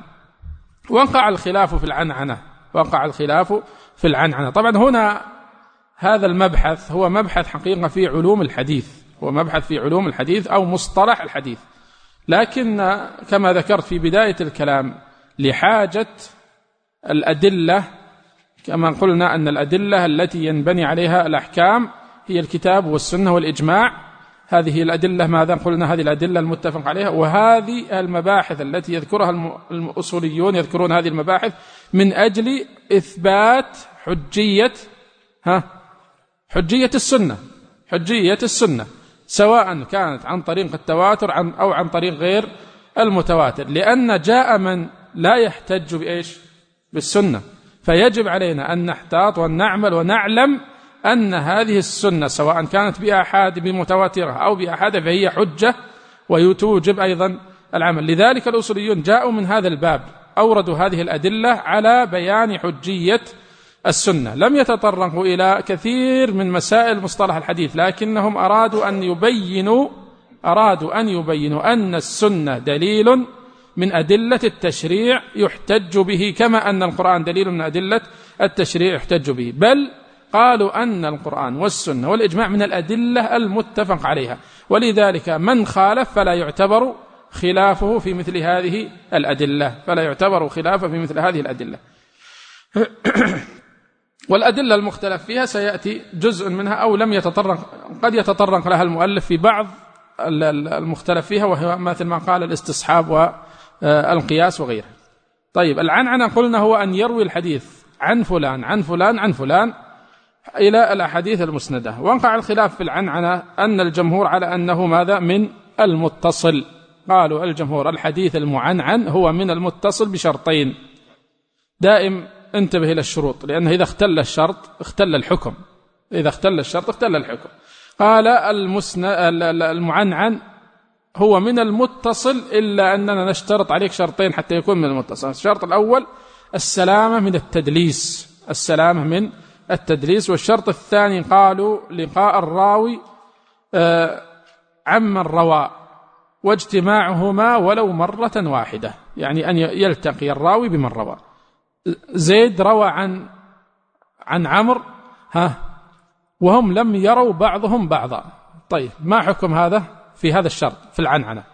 [SPEAKER 2] وقع الخلاف في العنعنة وقع الخلاف في العنعنة. طبعا هنا هذا المبحث هو مبحث حقيقة في علوم الحديث، هو مبحث في علوم الحديث أو مصطلح الحديث، لكن كما ذكرت في بداية الكلام لحاجة الأدلة، كما قلنا أن الأدلة التي ينبني عليها الأحكام هي الكتاب والسنة والإجماع. هذه الأدلة ماذا قلنا؟ هذه الأدلة المتفق عليها. وهذه المباحث التي يذكرها الأصوليون يذكرون هذه المباحث من أجل إثبات حجية ها حجية السنة حجية السنة سواء كانت عن طريق التواتر عن أو عن طريق غير المتواتر، لأن جاء من لا يحتج بإيش؟ بالسنة. فيجب علينا أن نحتاط ونعمل ونعلم أن هذه السنة سواء كانت بأحاد بمتواترة أو بأحاد فهي حجة ويتوجب أيضا العمل. لذلك الأصوليون جاءوا من هذا الباب، أوردوا هذه الأدلة على بيان حجية السنة، لم يتطرقوا إلى كثير من مسائل مصطلح الحديث، لكنهم أرادوا أن يبينوا أرادوا أن يبينوا أن السنة دليل من أدلة التشريع يحتج به، كما أن القرآن دليل من أدلة التشريع يحتج به، بل قالوا أن القرآن والسنة والإجماع من الأدلة المتفق عليها. ولذلك من خالف فلا يعتبر خلافه في مثل هذه الأدلة، فلا يعتبر خلافه في مثل هذه الأدلة. والأدلة المختلف فيها سيأتي جزء منها أو لم يتطرق، قد يتطرق لها المؤلف في بعض المختلف فيها، وهو مثل ما قال الاستصحاب والقياس وغيره. طيب، العنعنة قلنا هو أن يروي الحديث عن فلان عن فلان عن فلان إلى الأحاديث المسندة. وقع الخلاف في العنعنة أن الجمهور على أنه ماذا؟ من المتصل. قالوا الجمهور الحديث المعنعن هو من المتصل بشرطين. دائم انتبه إلى الشروط، لأنه إذا اختل الشرط اختل الحكم، إذا اختل الشرط اختل الحكم. قال المعنعن هو من المتصل إلا أننا نشترط عليك شرطين حتى يكون من المتصل. الشرط الأول السلامة من التدليس، السلامة من التدليس. والشرط الثاني قالوا لقاء الراوي عمن روى واجتماعهما ولو مرة واحدة، يعني أن يلتقي الراوي بمن روى. زيد روى عن عن عمرو ها وهم لم يروا بعضهم بعضا. طيب، ما حكم هذا في هذا الشرط في العنعنة؟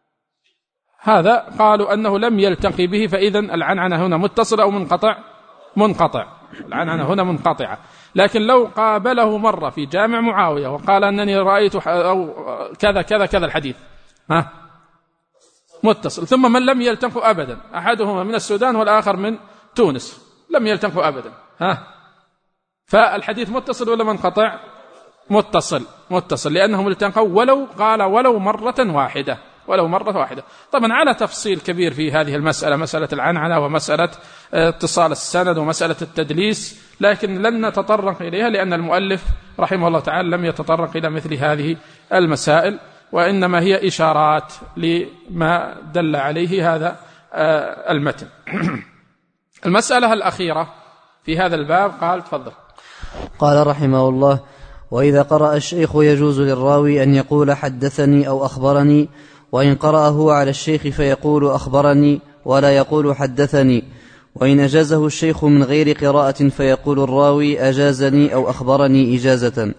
[SPEAKER 2] هذا قالوا أنه لم يلتقي به، فإذا العنعنة هنا متصل أو منقطع؟ منقطع. العنعنة هنا منقطعة. لكن لو قابله مرة في جامع معاوية وقال أنني رأيت أو كذا كذا كذا الحديث، ها متصل. ثم من لم يلتقوا أبدا، أحدهما من السودان والآخر من تونس، لم يلتقوا أبدا، ها فالحديث متصل ولا منقطع؟ متصل، متصل، لأنهم التقوا ولو قال ولو مرة واحدة، ولو مرة واحدة. طبعا على تفصيل كبير في هذه المسألة، مسألة العنعنة ومسألة اتصال السند ومسألة التدليس، لكن لن نتطرق إليها لأن المؤلف رحمه الله تعالى لم يتطرق إلى مثل هذه المسائل، وإنما هي إشارات لما دل عليه هذا المتن. المسألة الأخيرة في هذا الباب قال تفضل.
[SPEAKER 3] قال رحمه الله: وإذا قرأ الشيخ يجوز للراوي أن يقول حدثني أو أخبرني، وإن قرأه على الشيخ فيقول أخبرني ولا يقول حدثني، وإن أجازه الشيخ من غير قراءة فيقول الراوي أجازني أو أخبرني إجازة.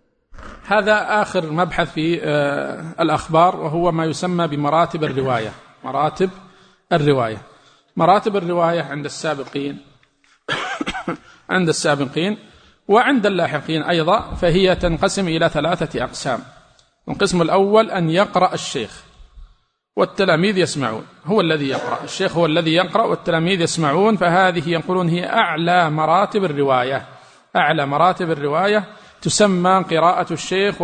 [SPEAKER 2] هذا آخر مبحث في الأخبار، وهو ما يسمى بمراتب الرواية. مراتب الرواية مراتب الرواية عند السابقين عند السابقين وعند اللاحقين أيضا، فهي تنقسم إلى ثلاثة أقسام. القسم الأول أن يقرأ الشيخ والتلاميذ يسمعون، هو الذي يقرأ، الشيخ هو الذي يقرأ والتلاميذ يسمعون، فهذه يقولون هي أعلى مراتب الرواية. أعلى مراتب الرواية تسمى قراءة الشيخ،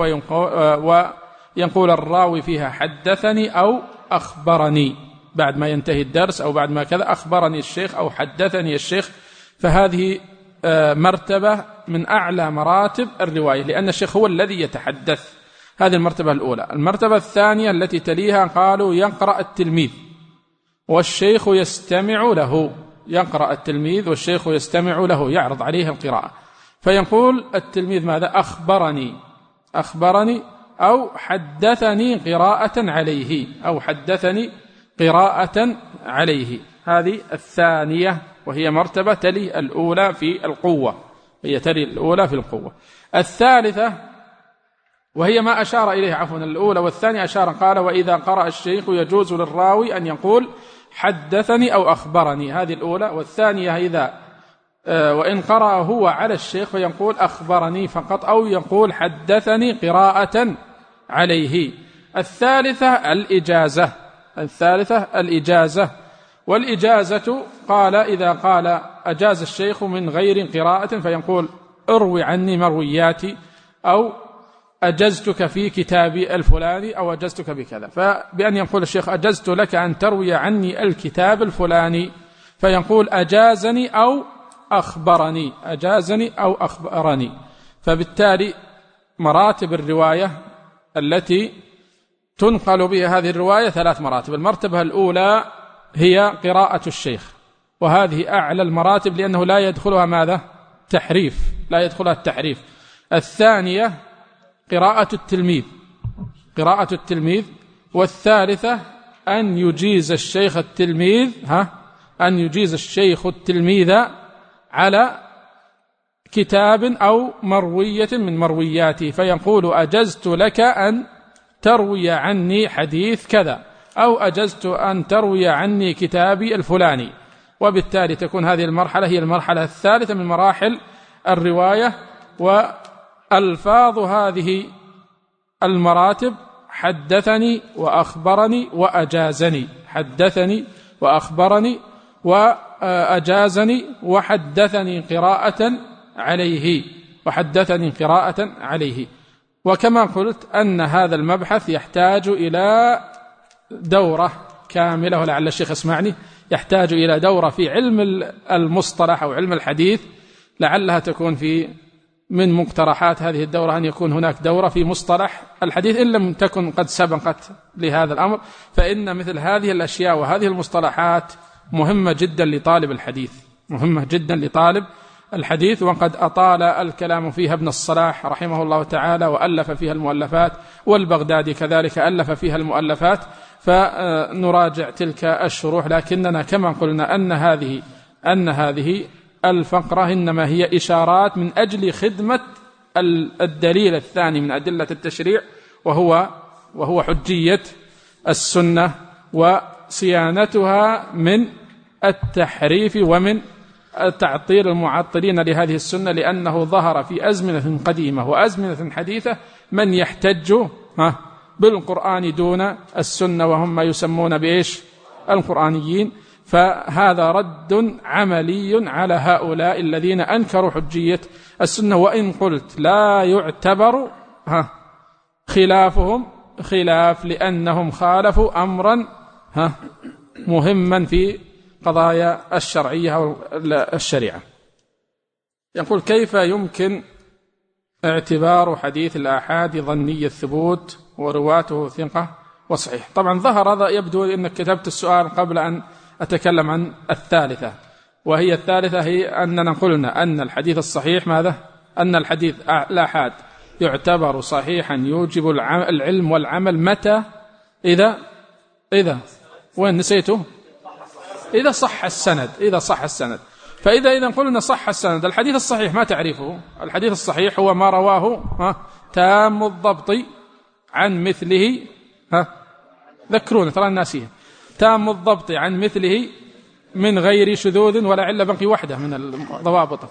[SPEAKER 2] وينقول الراوي فيها حدثني أو أخبرني، بعد ما ينتهي الدرس أو بعد ما كذا أخبرني الشيخ أو حدثني الشيخ. فهذه مرتبة من أعلى مراتب الرواية، لأن الشيخ هو الذي يتحدث. هذه المرتبة الأولى. المرتبة الثانية التي تليها قالوا يقرأ التلميذ والشيخ يستمع له، يقرأ التلميذ والشيخ يستمع له، يعرض عليه القراءة، فيقول التلميذ ماذا؟ أخبرني أخبرني أو حدثني قراءة عليه، أو حدثني قراءة عليه. هذه الثانية، وهي مرتبة تلي الأولى في القوة، هي تلي الأولى في القوة. الثالثة وهي ما أشار إليه، عفوا الأولى والثانية أشار، قال وإذا قرأ الشيخ يجوز للراوي أن يقول حدثني أو أخبرني، هذه الأولى. والثانية إذا وإن قرأ هو على الشيخ فيقول أخبرني فقط، أو يقول حدثني قراءة عليه. الثالثة الإجازة الثالثة الإجازة والإجازة قال إذا قال أجاز الشيخ من غير قراءة فيقول اروي عني مروياتي، أو أجزتك في كتابي الفلاني، أو أجزتك بكذا. فبأن يقول الشيخ أجزت لك أن تروي عني الكتاب الفلاني، فيقول أجازني أو أخبرني، أجازني أو أخبرني. فبالتالي مراتب الرواية التي تنقل بها هذه الرواية ثلاث مراتب. المرتبة الأولى هي قراءة الشيخ، وهذه أعلى المراتب لأنه لا يدخلها ماذا؟ تحريف، لا يدخلها التحريف. الثانية قراءة التلميذ قراءة التلميذ والثالثة أن يجيز الشيخ التلميذ ها أن يجيز الشيخ التلميذ على كتاب أو مروية من مروياته، فيقول أجزت لك أن تروي عني حديث كذا، أو أجزت أن تروي عني كتابي الفلاني. وبالتالي تكون هذه المرحلة هي المرحلة الثالثة من مراحل الرواية. وألفاظ هذه المراتب حدثني وأخبرني وأجازني، حدثني وأخبرني وأجازني وحدثني قراءة عليه، وحدثني قراءة عليه. وكما قلت أن هذا المبحث يحتاج إلى دورة كاملة، ولعل الشيخ اسمعني، يحتاج إلى دورة في علم المصطلح أو علم الحديث، لعلها تكون في من مقترحات هذه الدورة أن يكون هناك دورة في مصطلح الحديث، إن لم تكن قد سبقت لهذا الأمر، فإن مثل هذه الأشياء وهذه المصطلحات مهمة جدا لطالب الحديث، مهمة جدا لطالب الحديث. وقد أطال الكلام فيها ابن الصلاح رحمه الله تعالى وألف فيها المؤلفات، والبغدادي كذلك ألف فيها المؤلفات، فنراجع تلك الشروح. لكننا كما قلنا أن هذه أن هذه الفقرة إنما هي إشارات من أجل خدمة الدليل الثاني من أدلة التشريع، وهو وهو حجية السنة وصيانتها من التحريف ومن تعطيل المعطلين لهذه السنة، لأنه ظهر في أزمنة قديمة وأزمنة حديثة من يحتج بالقرآن دون السنة، وهم ما يسمون بإيش؟ القرآنيين. فهذا رد عملي على هؤلاء الذين أنكروا حجية السنة، وإن قلت لا يعتبر خلافهم خلاف، لأنهم خالفوا أمرا مهما في قضايا الشرعية أو الشريعة. يقول: كيف يمكن اعتبار حديث الآحاد ظني الثبوت ورواته ثقة وصحيح؟ طبعا ظهر هذا، يبدو أنك كتبت السؤال قبل أن أتكلم عن الثالثة، وهي الثالثة هي أننا قلنا أن الحديث الصحيح ماذا؟ أن الحديث الآحاد يعتبر صحيحا يوجب العلم والعمل متى؟ إذا إذا وين نسيته؟ إذا صح السند، إذا صح السند. فإذا إذا قلنا صح السند، الحديث الصحيح ما تعريفه؟ الحديث الصحيح هو ما رواه ها تام الضبط عن مثله، ها ذكرونا ترى الناسيه، تام الضبط عن مثله من غير شذوذ ولا علة، بقي واحدة من الضوابط،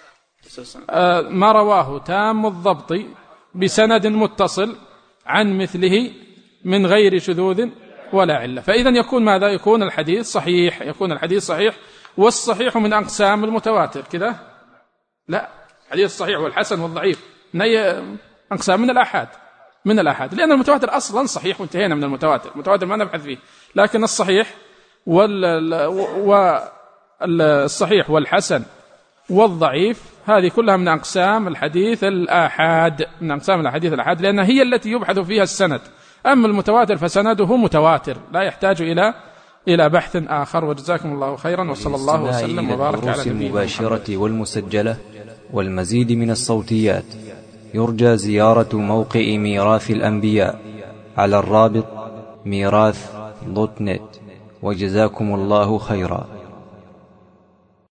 [SPEAKER 2] آه ما رواه تام الضبط بسند متصل عن مثله من غير شذوذ ولا علة. فإذا يكون ماذا؟ يكون الحديث صحيح، يكون الحديث صحيح. والصحيح من أقسام المتواتر كذا؟ لا، الحديث الصحيح والحسن والضعيف من أي أقسام؟ من الآحاد، من الآحاد، لأن المتواتر أصلا صحيح وانتهينا من المتواتر، المتواتر ما نبحث فيه. لكن الصحيح والصحيح والحسن والضعيف هذه كلها من أقسام الحديث الآحاد، من أقسام الحديث الآحاد، لأنها هي التي يبحث فيها السند. أما المتواتر فسنده متواتر لا يحتاج إلى إلى بحث آخر. وجزاكم الله خيرا، وصلى الله وسلم وبارك على نبينا
[SPEAKER 1] المباشرة والمسجلة والمزيد من الصوتيات يرجى زيارة موقع ميراث الأنبياء على الرابط ميراث دوت نت. وجزاكم الله خيرا.